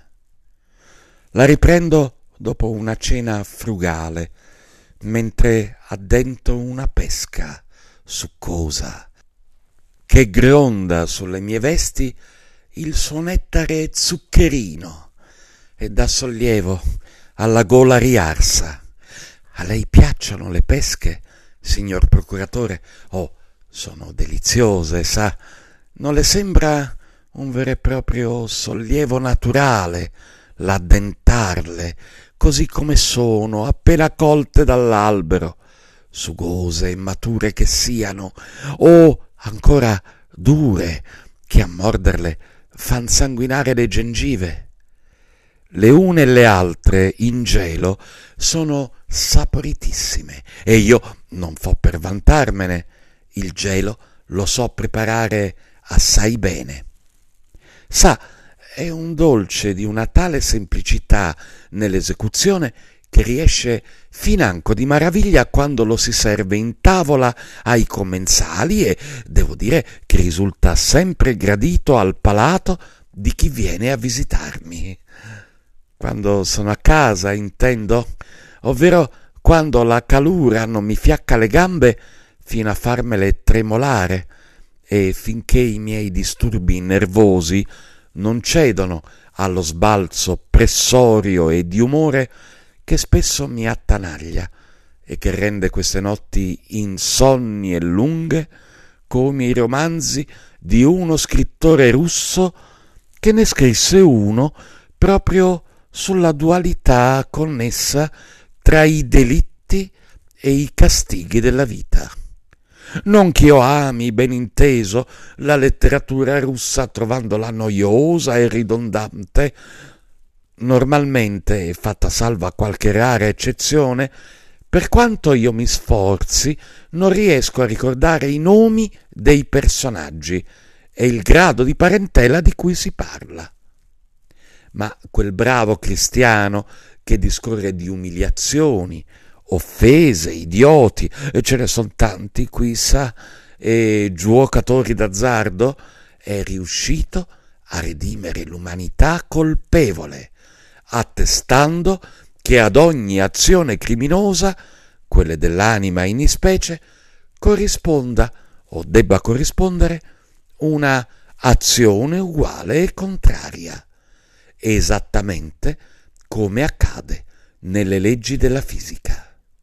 La riprendo dopo una cena frugale, mentre addento una pesca succosa che gronda sulle mie vesti il suo nettare zuccherino e dà sollievo alla gola riarsa. A lei piacciono le pesche, signor procuratore? Oh, sono deliziose, sa. Non le sembra un vero e proprio sollievo naturale l'addentarle, così come sono, appena colte dall'albero, sugose e mature che siano, o ancora dure, che a morderle fan sanguinare le gengive? Le une e le altre in gelo sono saporitissime e io non fo per vantarmene. Il gelo lo so preparare assai bene. Sa, è un dolce di una tale semplicità nell'esecuzione che riesce financo di maraviglia quando lo si serve in tavola ai commensali e devo dire che risulta sempre gradito al palato di chi viene a visitarmi. Quando sono a casa, intendo, ovvero quando la calura non mi fiacca le gambe fino a farmele tremolare e finché i miei disturbi nervosi non cedono allo sbalzo pressorio e di umore che spesso mi attanaglia e che rende queste notti insonni e lunghe come i romanzi di uno scrittore russo che ne scrisse uno proprio sulla dualità connessa tra i delitti e i castighi della vita. Non ch'io ami, ben inteso, la letteratura russa trovandola noiosa e ridondante, normalmente, fatta salva qualche rara eccezione, per quanto io mi sforzi, non riesco a ricordare i nomi dei personaggi e il grado di parentela di cui si parla. Ma quel bravo cristiano che discorre di umiliazioni, offese, idioti, e ce ne son tanti qui, sa, e giuocatori d'azzardo, è riuscito a redimere l'umanità colpevole, attestando che ad ogni azione criminosa, quelle dell'anima in ispecie, corrisponda o debba corrispondere una azione uguale e contraria, esattamente come accade nelle leggi della fisica.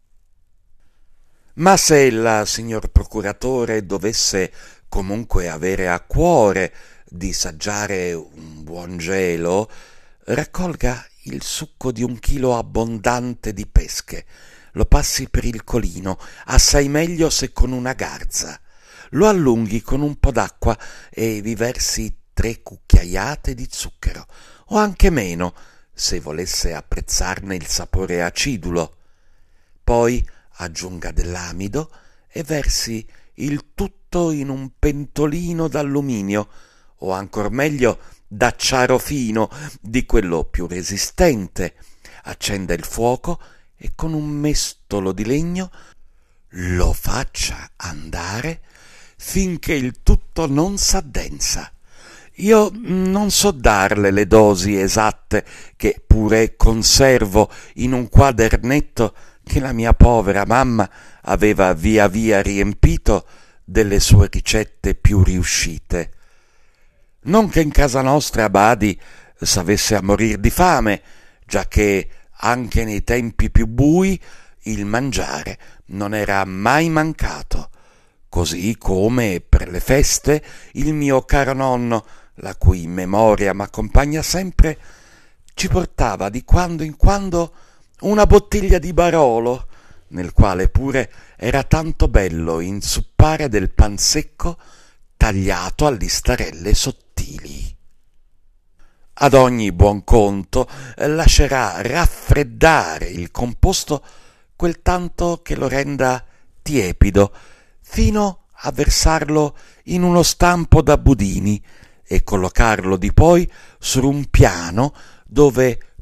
Ma se ella, signor procuratore, dovesse comunque avere a cuore di saggiare un buon gelo, raccolga il succo di un chilo abbondante di pesche, lo passi per il colino, assai meglio se con una garza, lo allunghi con un po' d'acqua e vi versi tre cucchiaiate di zucchero, o anche meno, se volesse apprezzarne il sapore acidulo. Poi aggiunga dell'amido e versi il tutto in un pentolino d'alluminio, o ancor meglio d'acciaro fino, di quello più resistente. Accenda il fuoco e con un mestolo di legno lo faccia andare finché il tutto non s'addensa. Io non so darle le dosi esatte, che pure conservo in un quadernetto che la mia povera mamma aveva via via riempito delle sue ricette più riuscite. Non che in casa nostra badi s'avesse a morir di fame, giacché anche nei tempi più bui il mangiare non era mai mancato, così come per le feste il mio caro nonno, la cui memoria m'accompagna sempre, ci portava di quando in quando una bottiglia di Barolo, nel quale pure era tanto bello inzuppare del pan secco tagliato a listarelle sottili. Ad ogni buon conto lascerà raffreddare il composto quel tanto che lo renda tiepido, fino a versarlo in uno stampo da budini e collocarlo di poi su un piano dove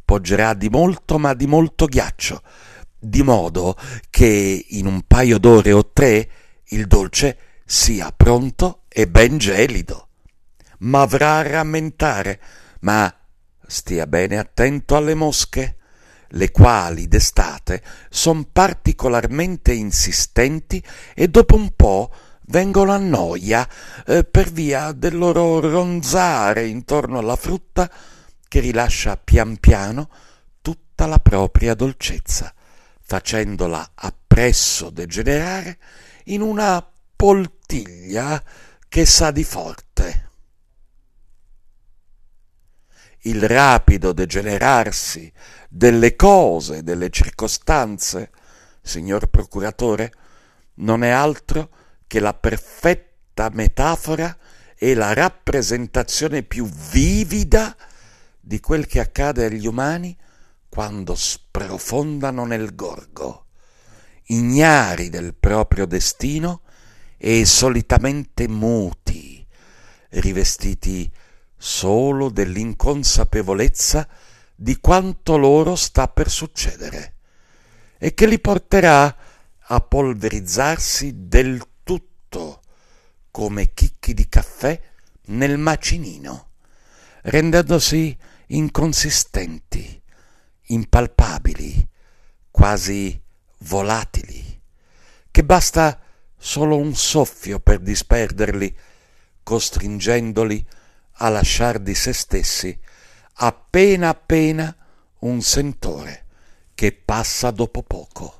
poggerà di molto ma di molto ghiaccio, di modo che in un paio d'ore o tre il dolce sia pronto e ben gelido. Ma avrà a rammentare, ma stia bene attento alle mosche, le quali d'estate son particolarmente insistenti e dopo un po' vengono a noia eh, per via del loro ronzare intorno alla frutta che rilascia pian piano tutta la propria dolcezza, facendola appresso degenerare in una poltiglia che sa di forte. Il rapido degenerarsi delle cose, delle circostanze, signor procuratore, non è altro che la perfetta metafora e la rappresentazione più vivida di quel che accade agli umani quando sprofondano nel gorgo, ignari del proprio destino e solitamente muti, rivestiti solo dell'inconsapevolezza di quanto loro sta per succedere e che li porterà a polverizzarsi del tutto come chicchi di caffè nel macinino, rendendosi inconsistenti, impalpabili, quasi volatili, che basta solo un soffio per disperderli, costringendoli a lasciar di se stessi appena appena un sentore che passa dopo poco.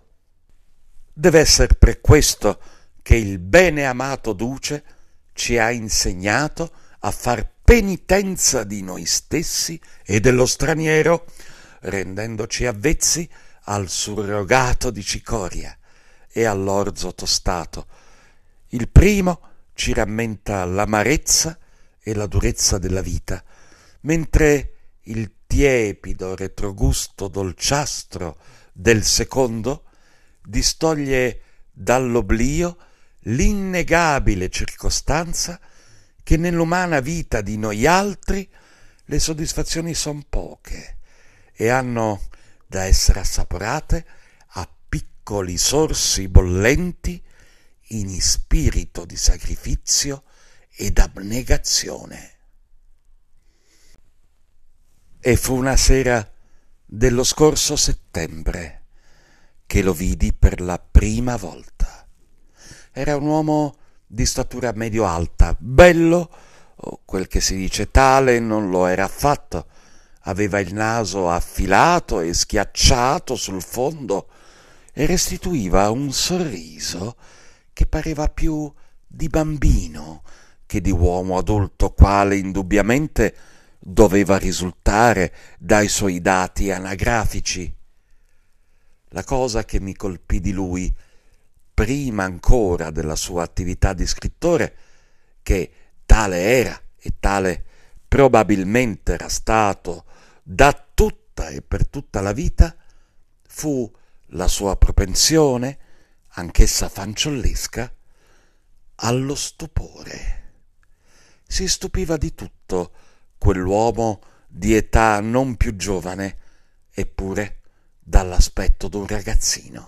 Deve essere per questo che il bene amato Duce ci ha insegnato a far penitenza di noi stessi e dello straniero, rendendoci avvezzi al surrogato di cicoria e all'orzo tostato. Il primo ci rammenta l'amarezza e la durezza della vita, mentre il tiepido retrogusto dolciastro del secondo distoglie dall'oblio l'innegabile circostanza che nell'umana vita di noi altri le soddisfazioni son poche e hanno da essere assaporate a piccoli sorsi bollenti in spirito di sacrificio ed abnegazione. E fu una sera dello scorso settembre che lo vidi per la prima volta. Era un uomo di statura medio-alta, bello, o quel che si dice tale non lo era affatto. Aveva il naso affilato e schiacciato sul fondo e restituiva un sorriso che pareva più di bambino che di uomo adulto, quale indubbiamente doveva risultare dai suoi dati anagrafici. La cosa che mi colpì di lui, prima ancora della sua attività di scrittore, che tale era e tale probabilmente era stato da tutta e per tutta la vita, fu la sua propensione, anch'essa fanciullesca, allo stupore. Si stupiva di tutto quell'uomo di età non più giovane, eppure dall'aspetto d'un ragazzino.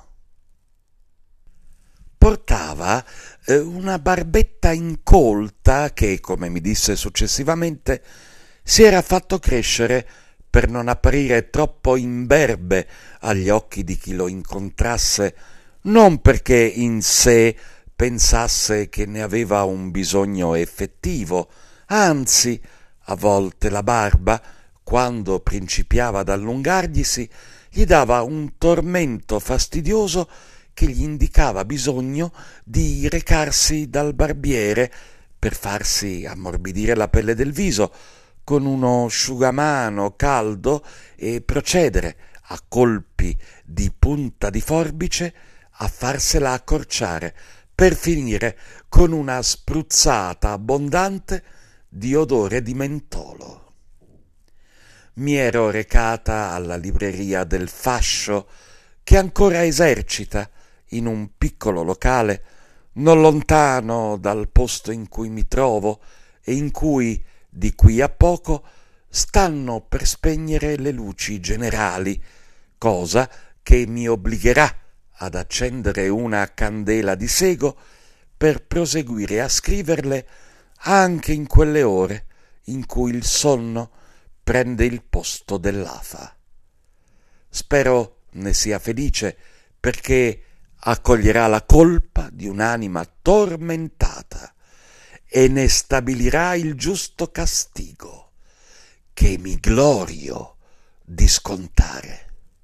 Portava eh, una barbetta incolta che, come mi disse successivamente, si era fatto crescere per non apparire troppo imberbe agli occhi di chi lo incontrasse, non perché in sé pensasse che ne aveva un bisogno effettivo, anzi, a volte la barba, quando principiava ad allungarglisi, gli dava un tormento fastidioso che gli indicava bisogno di recarsi dal barbiere per farsi ammorbidire la pelle del viso con uno asciugamano caldo e procedere a colpi di punta di forbice a farsela accorciare per finire con una spruzzata abbondante di odore di mentolo. Mi ero recata alla libreria del Fascio, che ancora esercita in un piccolo locale non lontano dal posto in cui mi trovo e in cui di qui a poco stanno per spegnere le luci generali, cosa che mi obbligherà ad accendere una candela di sego per proseguire a scriverle anche in quelle ore in cui il sonno prende il posto dell'afa. Spero ne sia felice, perché accoglierà la colpa di un'anima tormentata e ne stabilirà il giusto castigo, che mi glorio di scontare.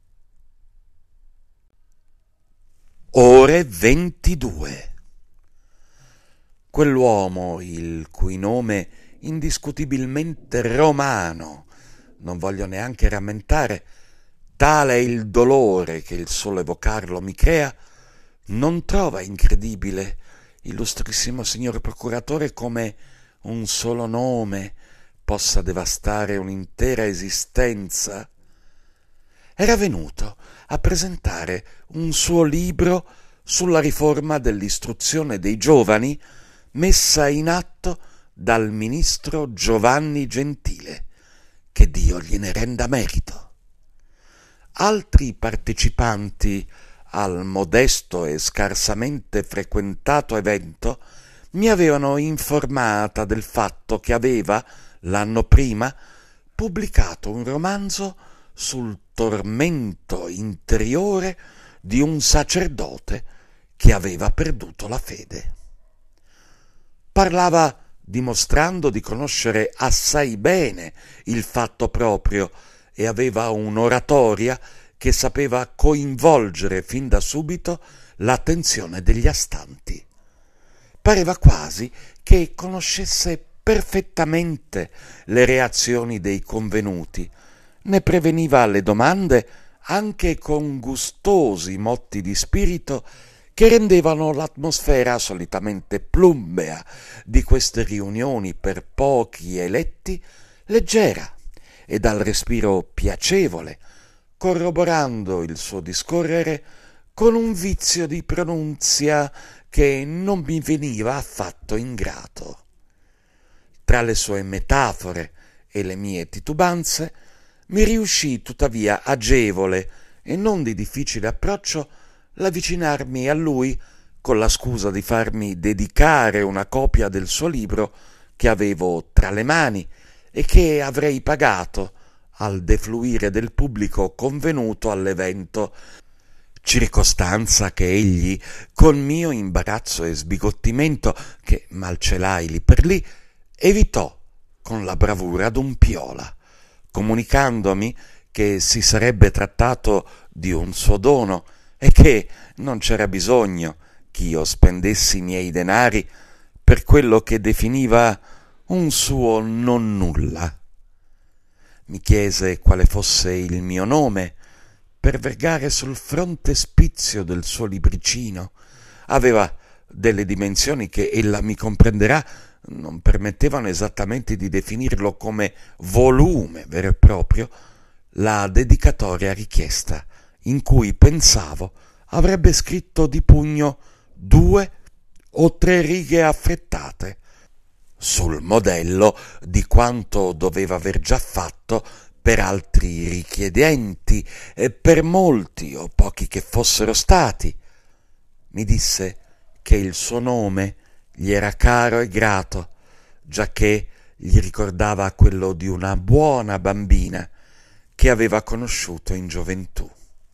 Ore ventidue. Quell'uomo, il cui nome indiscutibilmente romano, non voglio neanche rammentare, tale è il dolore che il solo evocarlo mi crea, non trova incredibile, illustrissimo signor procuratore, come un solo nome possa devastare un'intera esistenza? Era venuto a presentare un suo libro sulla riforma dell'istruzione dei giovani messa in atto dal ministro Giovanni Gentile, che Dio gliene renda merito. Altri partecipanti al modesto e scarsamente frequentato evento mi avevano informata del fatto che aveva, l'anno prima, pubblicato un romanzo sul tormento interiore di un sacerdote che aveva perduto la fede. Parlava dimostrando di conoscere assai bene il fatto proprio e aveva un'oratoria che sapeva coinvolgere fin da subito l'attenzione degli astanti. Pareva quasi che conoscesse perfettamente le reazioni dei convenuti, ne preveniva le domande anche con gustosi motti di spirito che rendevano l'atmosfera solitamente plumbea di queste riunioni per pochi eletti leggera e dal respiro piacevole, corroborando il suo discorrere con un vizio di pronunzia che non mi veniva affatto ingrato. Tra le sue metafore e le mie titubanze mi riuscì tuttavia agevole e non di difficile approccio l'avvicinarmi a lui con la scusa di farmi dedicare una copia del suo libro che avevo tra le mani e che avrei pagato al defluire del pubblico convenuto all'evento, circostanza che egli, con mio imbarazzo e sbigottimento, che malcelai lì per lì, evitò con la bravura d'un piola, comunicandomi che si sarebbe trattato di un suo dono e che non c'era bisogno ch'io spendessi i miei denari per quello che definiva un suo non nulla. Mi chiese quale fosse il mio nome, per vergare sul frontespizio del suo libricino. Aveva delle dimensioni che, ella mi comprenderà, non permettevano esattamente di definirlo come volume vero e proprio, la dedicatoria richiesta, in cui pensavo avrebbe scritto di pugno due o tre righe affrettate, sul modello di quanto doveva aver già fatto per altri richiedenti e per molti o pochi che fossero stati. Mi disse che il suo nome gli era caro e grato, giacché gli ricordava quello di una buona bambina che aveva conosciuto in gioventù.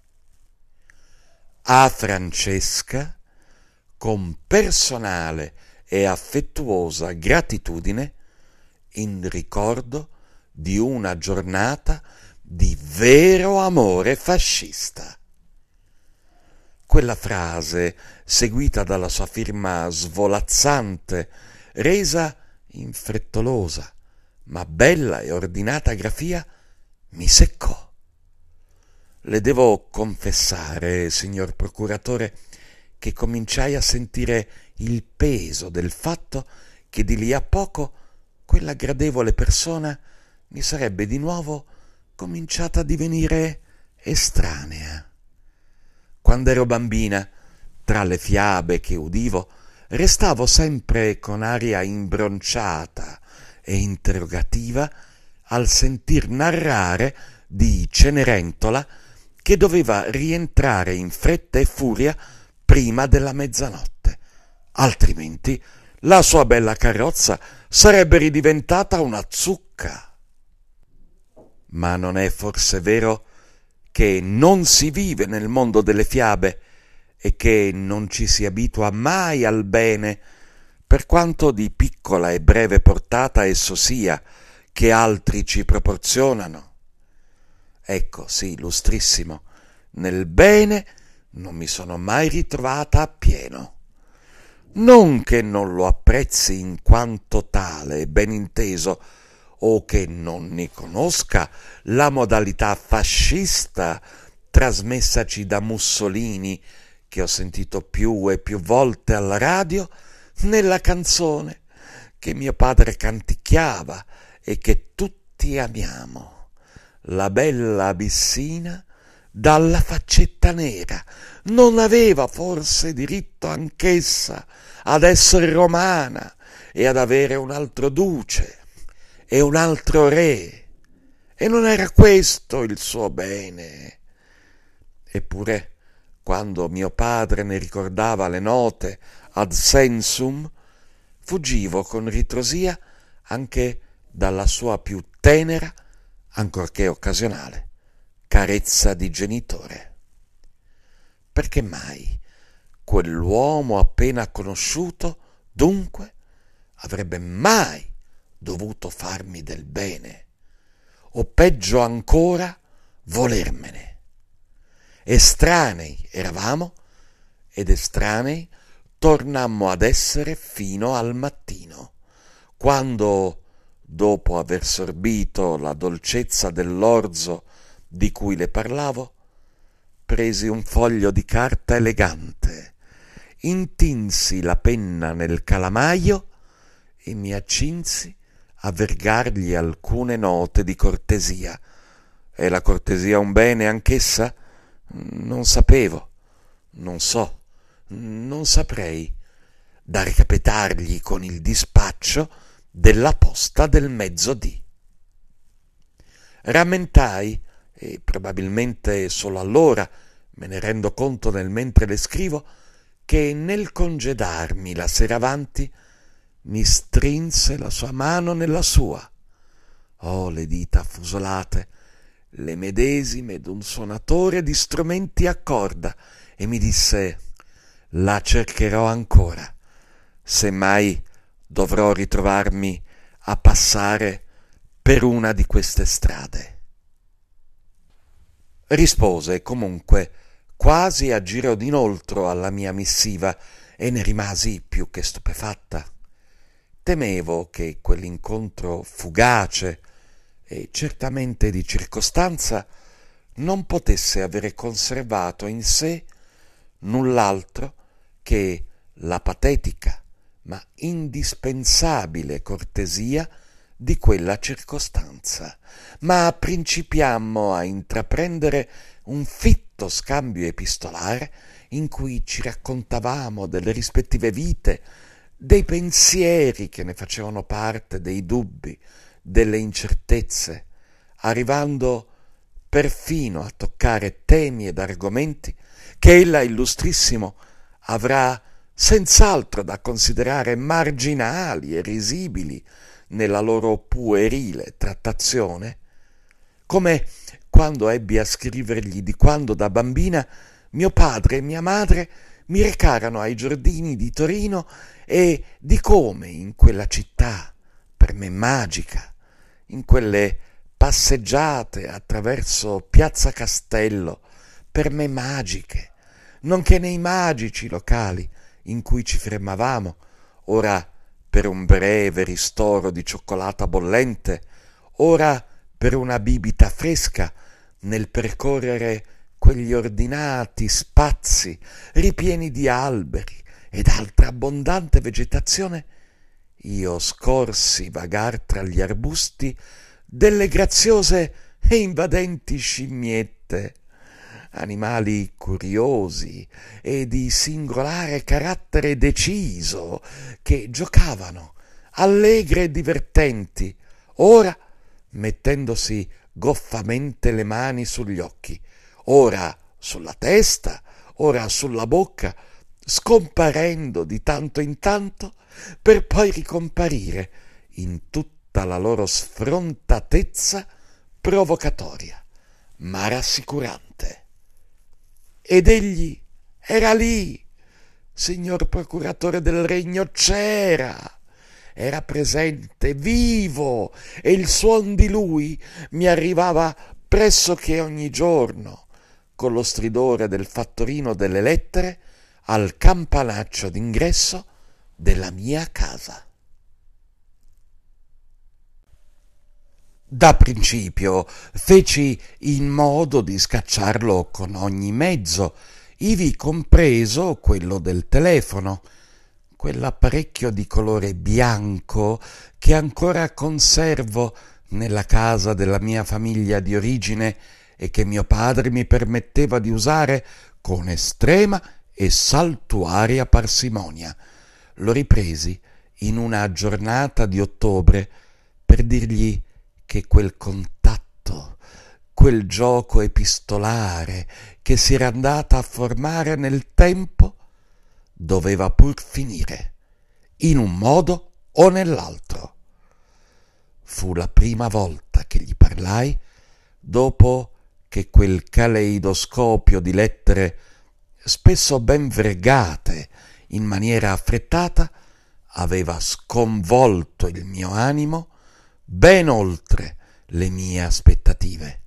A Francesca, con personale e affettuosa gratitudine, in ricordo di una giornata di vero amore fascista. Quella frase, seguita dalla sua firma svolazzante, resa in frettolosa ma bella e ordinata grafia, mi seccò. Le devo confessare, signor procuratore, che cominciai a sentire il peso del fatto che di lì a poco quella gradevole persona mi sarebbe di nuovo cominciata a divenire estranea. Quando ero bambina, tra le fiabe che udivo, restavo sempre con aria imbronciata e interrogativa al sentir narrare di Cenerentola che doveva rientrare in fretta e furia prima della mezzanotte, altrimenti la sua bella carrozza sarebbe ridiventata una zucca. Ma non è forse vero che non si vive nel mondo delle fiabe e che non ci si abitua mai al bene, per quanto di piccola e breve portata esso sia, che altri ci proporzionano? Ecco, sì, illustrissimo, nel bene non mi sono mai ritrovata appieno. Non che non lo apprezzi in quanto tale, ben inteso, o che non ne conosca la modalità fascista trasmessaci da Mussolini, che ho sentito più e più volte alla radio, nella canzone che mio padre canticchiava e che tutti amiamo, la bella Abissina dalla faccetta nera non aveva forse diritto anch'essa ad essere romana e ad avere un altro duce e un altro re, e non era questo il suo bene? Eppure, quando mio padre ne ricordava le note ad sensum, fuggivo con ritrosia anche dalla sua più tenera, ancorché occasionale, carezza di genitore. Perché mai quell'uomo appena conosciuto, dunque, avrebbe mai dovuto farmi del bene, o peggio ancora, volermene? Estranei eravamo, ed estranei tornammo ad essere fino al mattino, quando, dopo aver sorbito la dolcezza dell'orzo di cui le parlavo, presi un foglio di carta elegante, intinsi la penna nel calamaio e mi accinsi a vergargli alcune note di cortesia. È la cortesia un bene anch'essa? Non sapevo, non so, non saprei, da recapitargli con il dispaccio della posta del mezzodì. Rammentai, e probabilmente solo allora me ne rendo conto nel mentre le scrivo, che nel congedarmi la sera avanti mi strinse la sua mano nella sua. Oh, le dita affusolate, le medesime d'un suonatore di strumenti a corda, e mi disse: la cercherò ancora, se mai dovrò ritrovarmi a passare per una di queste strade. Rispose comunque quasi a giro d'inoltro alla mia missiva e ne rimasi più che stupefatta. Temevo che quell'incontro fugace e certamente di circostanza non potesse avere conservato in sé null'altro che la patetica ma indispensabile cortesia di quella circostanza, ma principiammo a intraprendere un fitto scambio epistolare in cui ci raccontavamo delle rispettive vite, dei pensieri che ne facevano parte, dei dubbi, delle incertezze, arrivando perfino a toccare temi ed argomenti che ella, illustrissimo, avrà senz'altro da considerare marginali e risibili nella loro puerile trattazione, come quando ebbi a scrivergli di quando da bambina mio padre e mia madre mi recarono ai giardini di Torino e di come in quella città, per me magica, in quelle passeggiate attraverso Piazza Castello, per me magiche, nonché nei magici locali in cui ci fermavamo, ora per un breve ristoro di cioccolata bollente, ora per una bibita fresca, nel percorrere quegli ordinati spazi ripieni di alberi ed altra abbondante vegetazione, io scorsi vagar tra gli arbusti delle graziose e invadenti scimmiette, animali curiosi e di singolare carattere deciso, che giocavano, allegre e divertenti, ora mettendosi goffamente le mani sugli occhi, ora sulla testa, ora sulla bocca, scomparendo di tanto in tanto per poi ricomparire in tutta la loro sfrontatezza provocatoria, ma rassicurante. Ed egli era lì, signor procuratore del regno, c'era, era presente, vivo, e il suon di lui mi arrivava pressoché ogni giorno, con lo stridore del fattorino delle lettere al campanaccio d'ingresso della mia casa. Da principio feci in modo di scacciarlo con ogni mezzo, ivi compreso quello del telefono, quell'apparecchio di colore bianco che ancora conservo nella casa della mia famiglia di origine e che mio padre mi permetteva di usare con estrema e saltuaria parsimonia. Lo ripresi in una giornata di ottobre per dirgli che quel contatto, quel gioco epistolare che si era andata a formare nel tempo, doveva pur finire, in un modo o nell'altro. Fu la prima volta che gli parlai dopo che quel caleidoscopio di lettere, spesso ben vergate in maniera affrettata, aveva sconvolto il mio animo ben oltre le mie aspettative.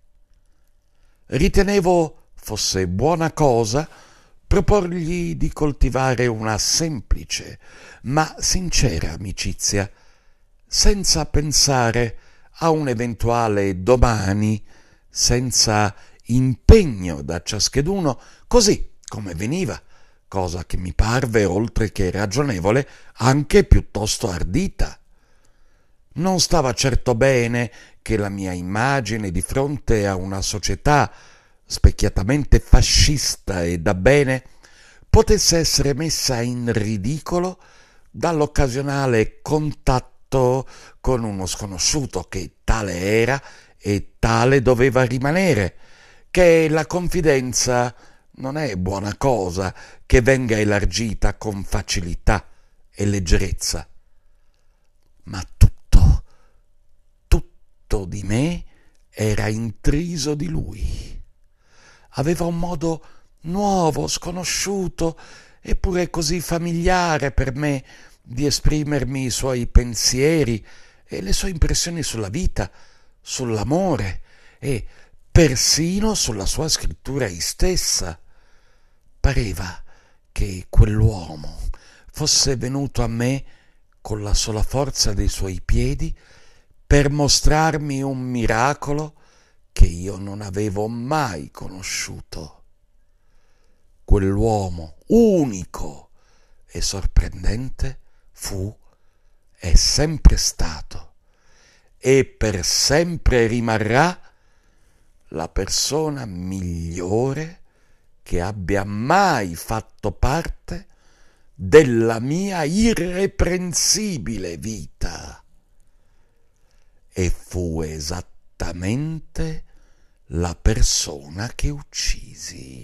Ritenevo fosse buona cosa proporgli di coltivare una semplice ma sincera amicizia, senza pensare a un eventuale domani, senza impegno da ciascheduno, così come veniva, cosa che mi parve, oltre che ragionevole, anche piuttosto ardita. Non stava certo bene che la mia immagine di fronte a una società specchiatamente fascista e da bene potesse essere messa in ridicolo dall'occasionale contatto con uno sconosciuto che tale era e tale doveva rimanere, che la confidenza non è buona cosa che venga elargita con facilità e leggerezza. Ma tutto, tutto di me era intriso di lui. Aveva un modo nuovo, sconosciuto, eppure così familiare per me di esprimermi i suoi pensieri e le sue impressioni sulla vita, sull'amore e persino sulla sua scrittura istessa. Pareva che quell'uomo fosse venuto a me con la sola forza dei suoi piedi per mostrarmi un miracolo che io non avevo mai conosciuto. Quell'uomo unico e sorprendente fu, è sempre stato e per sempre rimarrà la persona migliore che abbia mai fatto parte della mia irreprensibile vita. E fu esattamente la persona che uccisi.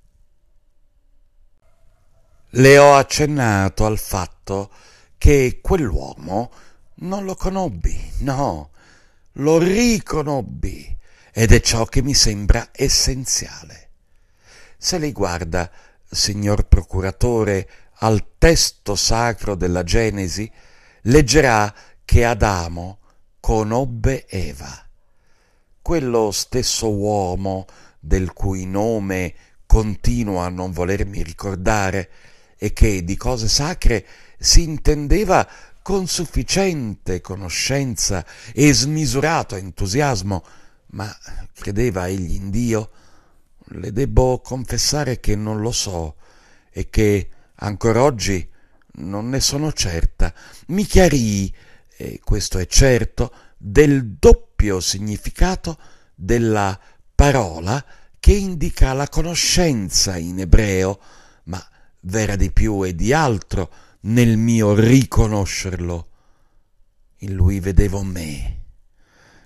Le ho accennato al fatto che quell'uomo non lo conobbi, no, lo riconobbi, ed è ciò che mi sembra essenziale. Se lei guarda, signor procuratore, al testo sacro della Genesi, leggerà che Adamo conobbe Eva. Quello stesso uomo del cui nome continuo a non volermi ricordare e che di cose sacre si intendeva con sufficiente conoscenza e smisurato entusiasmo, ma credeva egli in Dio, le debbo confessare che non lo so e che ancor oggi non ne sono certa. Mi chiarii, e questo è certo, del doppio significato della parola che indica la conoscenza in ebreo, ma v'era di più e di altro nel mio riconoscerlo. In lui vedevo me,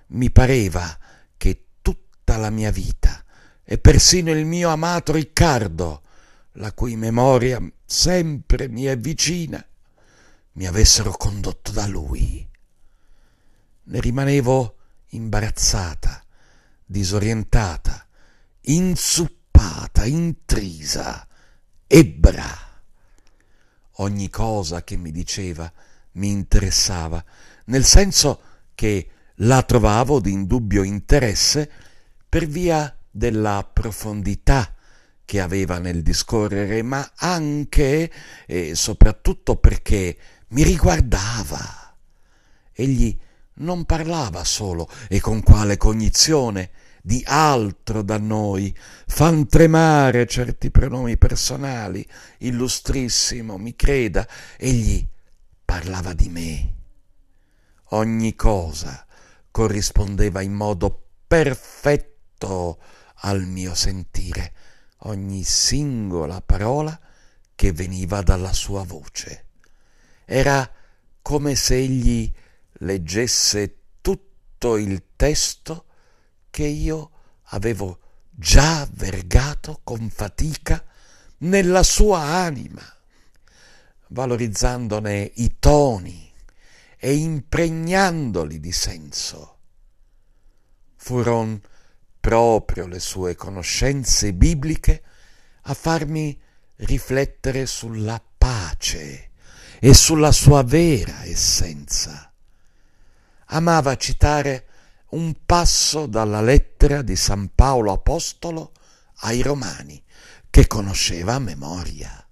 mi pareva che tutta la mia vita e persino il mio amato Riccardo, la cui memoria sempre mi è vicina, mi avessero condotto da lui. Ne rimanevo imbarazzata, disorientata, inzuppata, intrisa, ebbra. Ogni cosa che mi diceva mi interessava, nel senso che la trovavo di indubbio interesse per via della profondità che aveva nel discorrere, ma anche e soprattutto perché mi riguardava. Egli non parlava solo, e con quale cognizione, di altro da noi, fan tremare certi pronomi personali, illustrissimo, mi creda, egli parlava di me. Ogni cosa corrispondeva in modo perfetto al mio sentire, ogni singola parola che veniva dalla sua voce. Era come se egli leggesse tutto il testo che io avevo già vergato con fatica nella sua anima, valorizzandone i toni e impregnandoli di senso. Furon proprio le sue conoscenze bibliche a farmi riflettere sulla pace e sulla sua vera essenza. Amava citare un passo dalla lettera di San Paolo Apostolo ai Romani, che conosceva a memoria.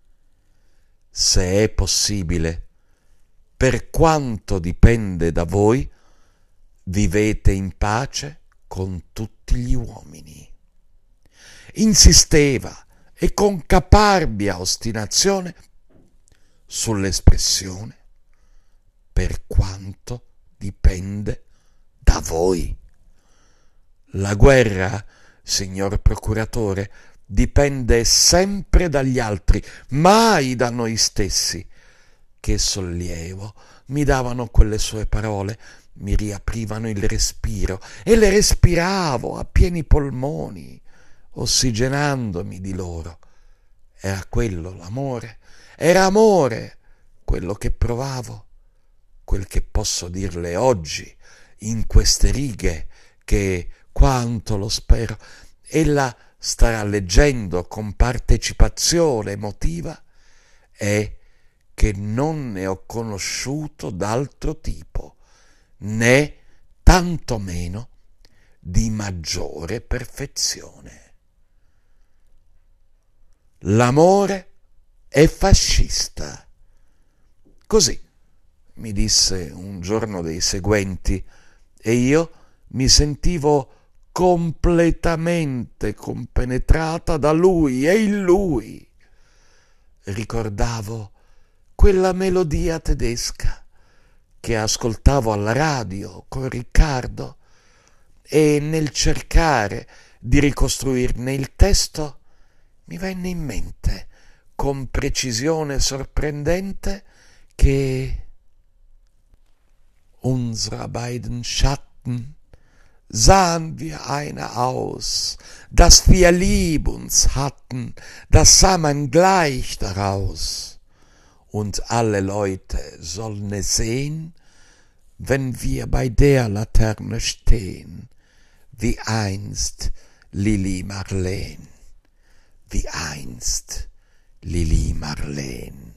Se è possibile, per quanto dipende da voi, vivete in pace con tutti gli uomini. Insisteva, e con caparbia ostinazione, sull'espressione per quanto dipende da voi. La guerra, signor procuratore, dipende sempre dagli altri, mai da noi stessi. Che sollievo mi davano quelle sue parole, mi riaprivano il respiro e le respiravo a pieni polmoni, ossigenandomi di loro. Era quello l'amore, era amore quello che provavo, quel che posso dirle oggi in queste righe che, quanto lo spero, ella starà leggendo con partecipazione emotiva, è che non ne ho conosciuto d'altro tipo, né tantomeno di maggiore perfezione. L'amore è fascista. Così mi disse un giorno dei seguenti, e io mi sentivo completamente compenetrata da lui e in lui. Ricordavo quella melodia tedesca che ascoltavo alla radio con Riccardo, e nel cercare di ricostruirne il testo mi venne in mente con precisione sorprendente che unsere beiden Schatten sahen wir eine aus, dass wir lieb uns hatten, das sah man gleich daraus. Und alle Leute sollen es sehen, wenn wir bei der Laterne stehen, wie einst Lili Marleen, wie einst Lili Marleen.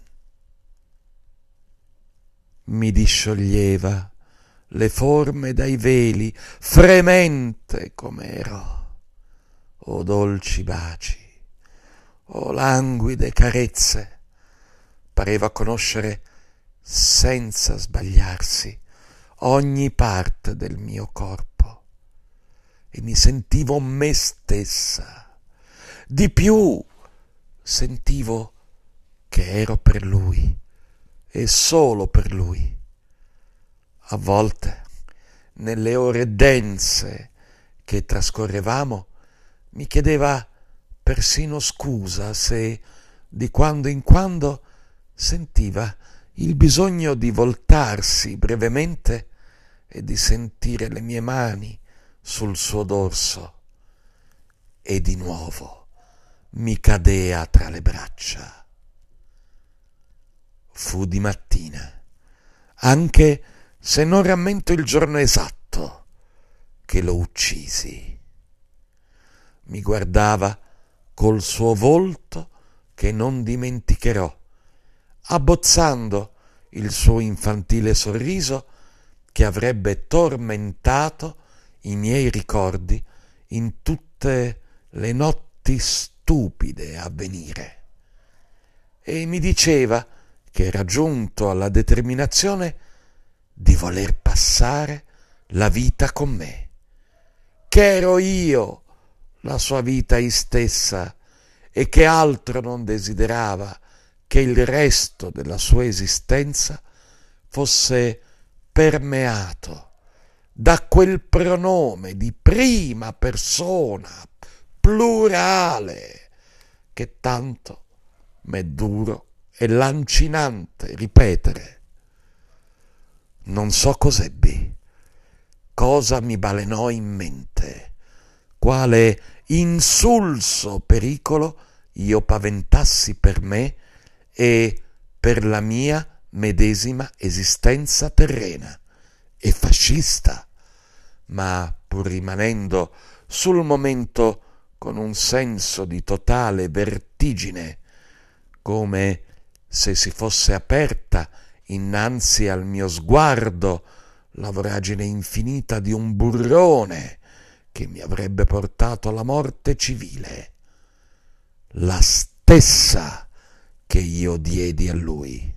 Mi discioglieva le forme dai veli, fremente com'ero. O dolci baci, o languide carezze, pareva conoscere senza sbagliarsi ogni parte del mio corpo, e mi sentivo me stessa. Di più, sentivo che ero per lui e solo per lui. A volte, nelle ore dense che trascorrevamo, mi chiedeva persino scusa se di quando in quando sentiva il bisogno di voltarsi brevemente e di sentire le mie mani sul suo dorso, e di nuovo mi cadea tra le braccia. Fu di mattina, anche se non rammento il giorno esatto, che lo uccisi. Mi guardava col suo volto che non dimenticherò, abbozzando il suo infantile sorriso che avrebbe tormentato i miei ricordi in tutte le notti stupide a venire. E mi diceva che era giunto alla determinazione di voler passare la vita con me, che ero io la sua vita istessa e che altro non desiderava che il resto della sua esistenza fosse permeato da quel pronome di prima persona plurale che tanto m'è duro e lancinante ripetere. Non so cos'ebbi, cosa mi balenò in mente, quale insulso pericolo io paventassi per me e per la mia medesima esistenza terrena e fascista, ma pur rimanendo sul momento con un senso di totale vertigine, come se si fosse aperta innanzi al mio sguardo la voragine infinita di un burrone che mi avrebbe portato alla morte civile, la stessa che io diedi a lui.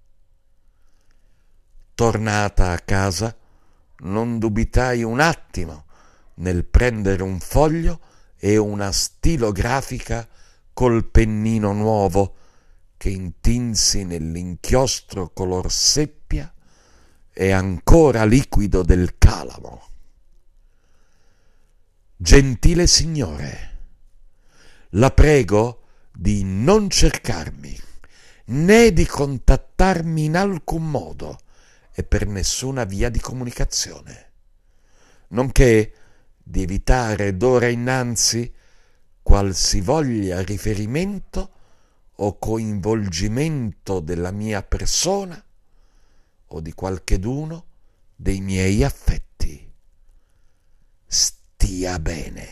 Tornata a casa, non dubitai un attimo nel prendere un foglio e una stilografica col pennino nuovo che intinsi nell'inchiostro color seppia e ancora liquido del calamo. Gentile signore, la prego di non cercarmi, né di contattarmi in alcun modo e per nessuna via di comunicazione, nonché di evitare d'ora innanzi qualsivoglia riferimento o coinvolgimento della mia persona o di qualcheduno dei miei affetti. Stia bene.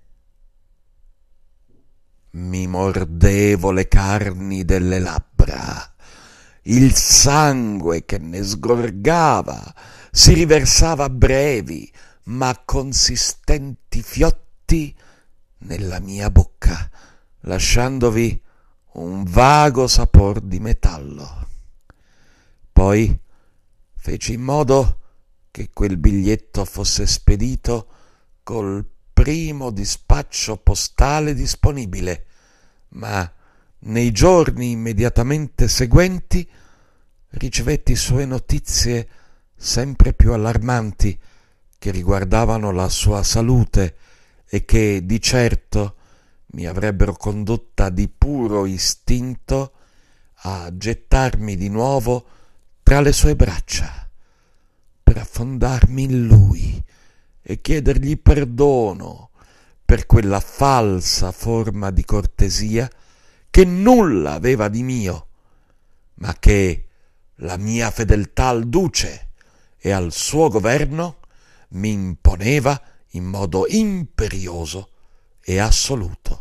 Mi mordevo le carni delle labbra, il sangue che ne sgorgava si riversava a brevi ma consistenti fiotti nella mia bocca, lasciandovi un vago sapor di metallo. Poi feci in modo che quel biglietto fosse spedito col primo dispaccio postale disponibile, ma nei giorni immediatamente seguenti ricevetti sue notizie sempre più allarmanti che riguardavano la sua salute e che di certo mi avrebbero condotta di puro istinto a gettarmi di nuovo tra le sue braccia per affondarmi in lui e chiedergli perdono per quella falsa forma di cortesia che nulla aveva di mio, ma che la mia fedeltà al duce e al suo governo mi imponeva in modo imperioso e assoluto.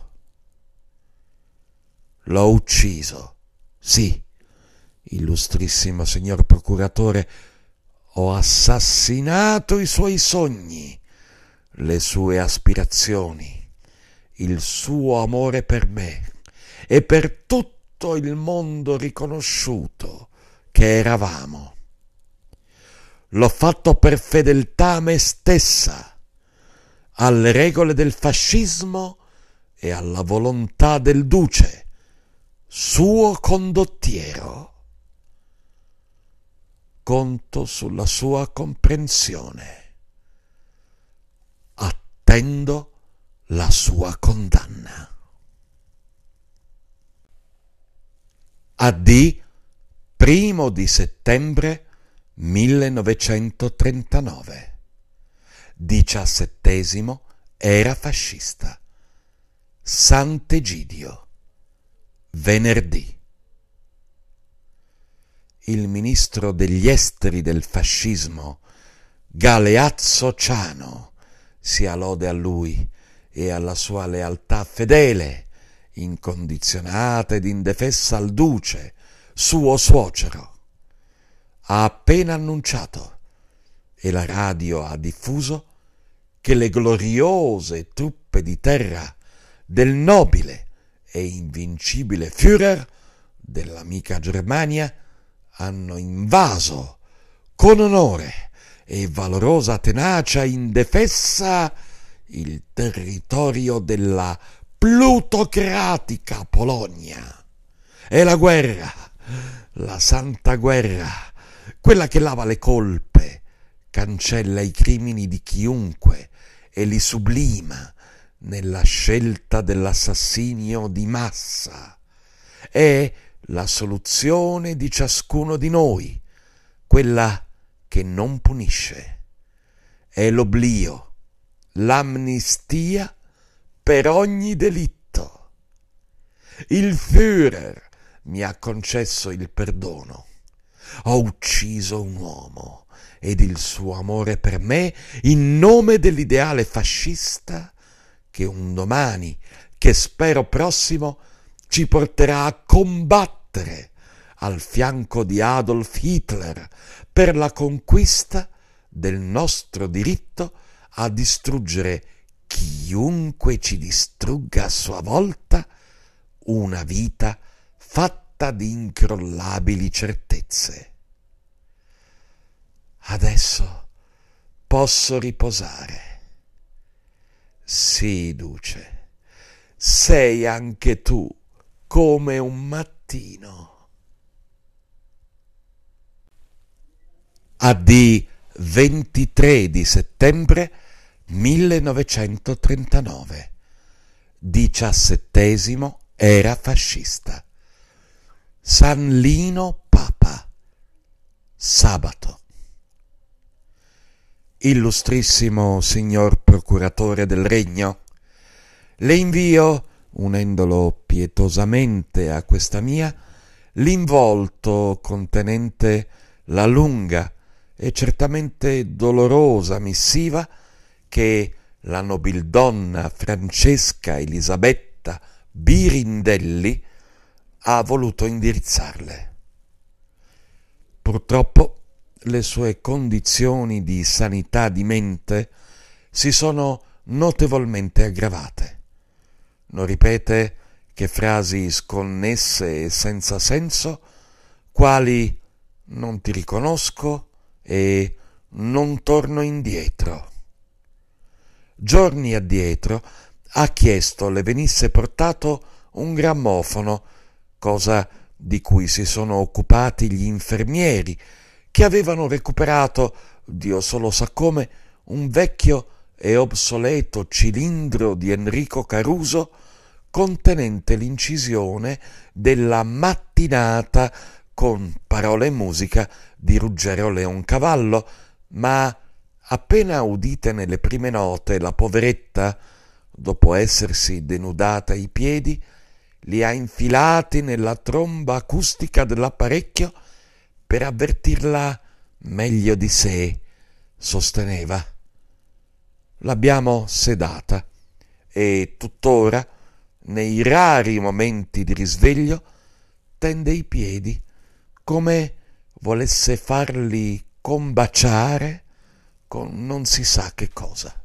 L'ho ucciso, sì, illustrissimo signor procuratore, ho assassinato i suoi sogni, le sue aspirazioni, il suo amore per me e per tutto il mondo riconosciuto che eravamo. L'ho fatto per fedeltà a me stessa, alle regole del fascismo e alla volontà del duce, suo condottiero. Conto sulla sua comprensione. Attendo la sua condanna. A D primo di settembre millenovecentotrentanove. Diciassettesimo era fascista. Sant'Egidio. Venerdì. Il ministro degli esteri del fascismo, Galeazzo Ciano, sia lode a lui e alla sua lealtà fedele, incondizionata ed indefessa al duce, suo suocero, ha appena annunciato, e la radio ha diffuso, che le gloriose truppe di terra del nobile e invincibile Führer dell'amica Germania hanno invaso con onore e valorosa tenacia indefessa il territorio della plutocratica Polonia. E la guerra, la santa guerra, quella che lava le colpe, cancella i crimini di chiunque e li sublima nella scelta dell'assassinio di massa, è la soluzione di ciascuno di noi, quella che non punisce. È l'oblio, l'amnistia per ogni delitto. Il Führer mi ha concesso il perdono. Ho ucciso un uomo ed il suo amore per me in nome dell'ideale fascista che un domani, che spero prossimo, ci porterà a combattere al fianco di Adolf Hitler per la conquista del nostro diritto a distruggere chiunque ci distrugga a sua volta una vita fatta di incrollabili certezze. Adesso posso riposare. Sì, Duce, sei anche tu come un mattino. A D ventitré di settembre millenovecentotrentanove. Diciassettesimo era fascista. San Lino Papa. Sabato. Illustrissimo signor procuratore del regno, le invio, unendolo pietosamente a questa mia, l'involto contenente la lunga e certamente dolorosa missiva che la nobildonna Francesca Elisabetta Birindelli ha voluto indirizzarle. Purtroppo le sue condizioni di sanità di mente si sono notevolmente aggravate. Non ripete che frasi sconnesse e senza senso, quali «non ti riconosco» e «non torno indietro». Giorni addietro ha chiesto le venisse portato un grammofono, cosa di cui si sono occupati gli infermieri, che avevano recuperato, Dio solo sa come, un vecchio e obsoleto cilindro di Enrico Caruso contenente l'incisione della mattinata con parole e musica di Ruggero Leoncavallo, ma appena udite nelle prime note la poveretta, dopo essersi denudata i piedi, li ha infilati nella tromba acustica dell'apparecchio per avvertirla meglio di sé, sosteneva. L'abbiamo sedata e tuttora, nei rari momenti di risveglio, tende i piedi come volesse farli combaciare con non si sa che cosa.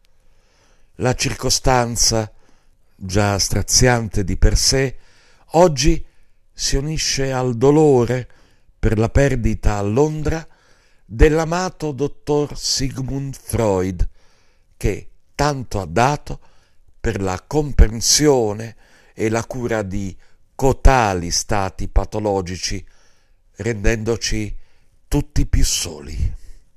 La circostanza, già straziante di per sé, oggi si unisce al dolore per la perdita a Londra dell'amato dottor Sigmund Freud, che tanto ha dato per la comprensione e la cura di cotali stati patologici, rendendoci tutti più soli.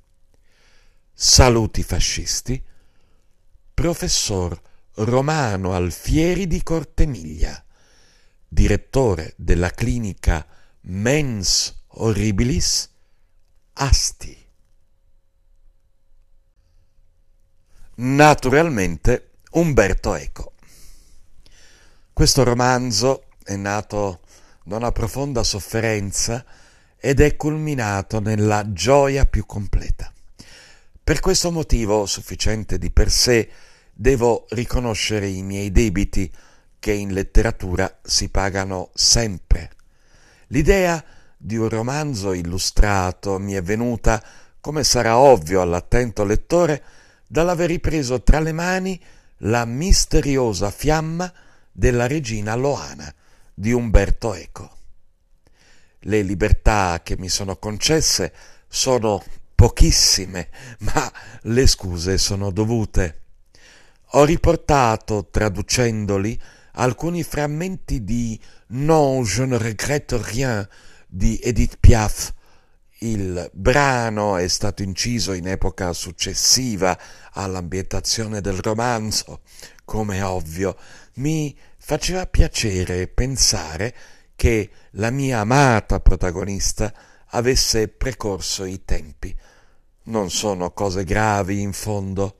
Saluti fascisti, professor Romano Alfieri di Cortemiglia, direttore della clinica Mens Horribilis Asti. Naturalmente Umberto Eco. Questo romanzo è nato da una profonda sofferenza ed è culminato nella gioia più completa. Per questo motivo, sufficiente di per sé, devo riconoscere i miei debiti che in letteratura si pagano sempre. L'idea di un romanzo illustrato mi è venuta, come sarà ovvio all'attento lettore, dall'aver ripreso tra le mani la misteriosa fiamma della regina Loana di Umberto Eco. Le libertà che mi sono concesse sono pochissime, ma le scuse sono dovute. Ho riportato, traducendoli, alcuni frammenti di Non, je ne regrette rien di Edith Piaf. Il brano è stato inciso in epoca successiva all'ambientazione del romanzo. Come ovvio, mi faceva piacere pensare che la mia amata protagonista avesse precorso i tempi. Non sono cose gravi, in fondo.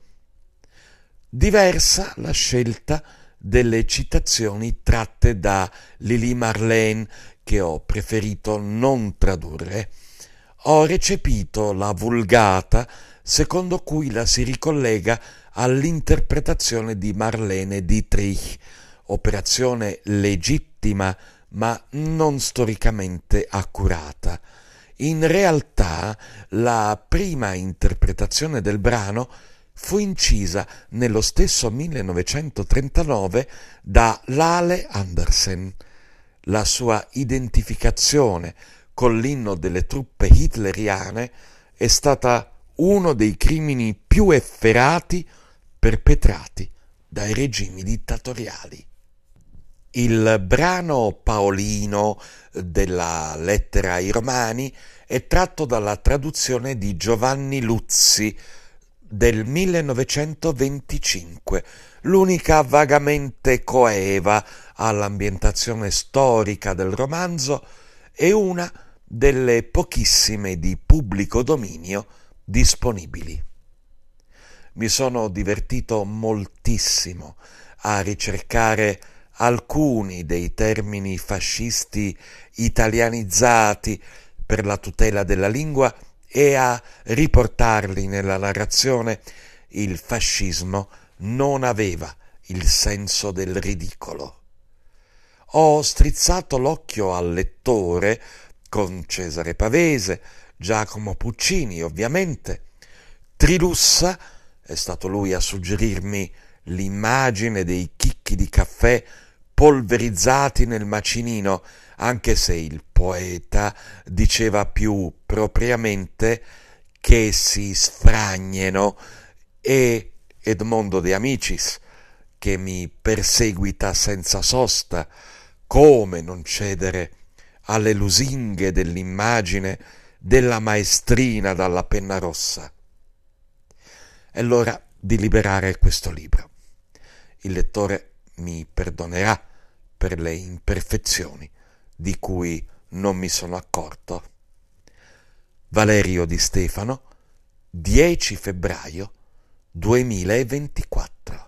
Diversa la scelta delle citazioni tratte da Lili Marlene, che ho preferito non tradurre. Ho recepito la vulgata secondo cui la si ricollega all'interpretazione di Marlene Dietrich, operazione legittima ma non storicamente accurata. In realtà la prima interpretazione del brano fu incisa nello stesso millenovecentotrentanove da Lale Andersen. La sua identificazione con l'inno delle truppe hitleriane è stata uno dei crimini più efferati perpetrati dai regimi dittatoriali. Il brano paolino della lettera ai Romani è tratto dalla traduzione di Giovanni Luzzi del millenovecentoventicinque, l'unica vagamente coeva all'ambientazione storica del romanzo e una delle pochissime di pubblico dominio disponibili. Mi sono divertito moltissimo a ricercare alcuni dei termini fascisti italianizzati per la tutela della lingua e a riportarli nella narrazione. Il fascismo non aveva il senso del ridicolo. Ho strizzato l'occhio al lettore con Cesare Pavese, Giacomo Puccini ovviamente. Trilussa, è stato lui a suggerirmi l'immagine dei chicchi di caffè polverizzati nel macinino, anche se il poeta diceva più propriamente che si sfragneno, e Edmondo De Amicis, che mi perseguita senza sosta. Come non cedere alle lusinghe dell'immagine della maestrina dalla penna rossa? È l'ora di liberare questo libro. Il lettore mi perdonerà per le imperfezioni di cui non mi sono accorto. Valerio Di Stefano, dieci febbraio duemilaventiquattro.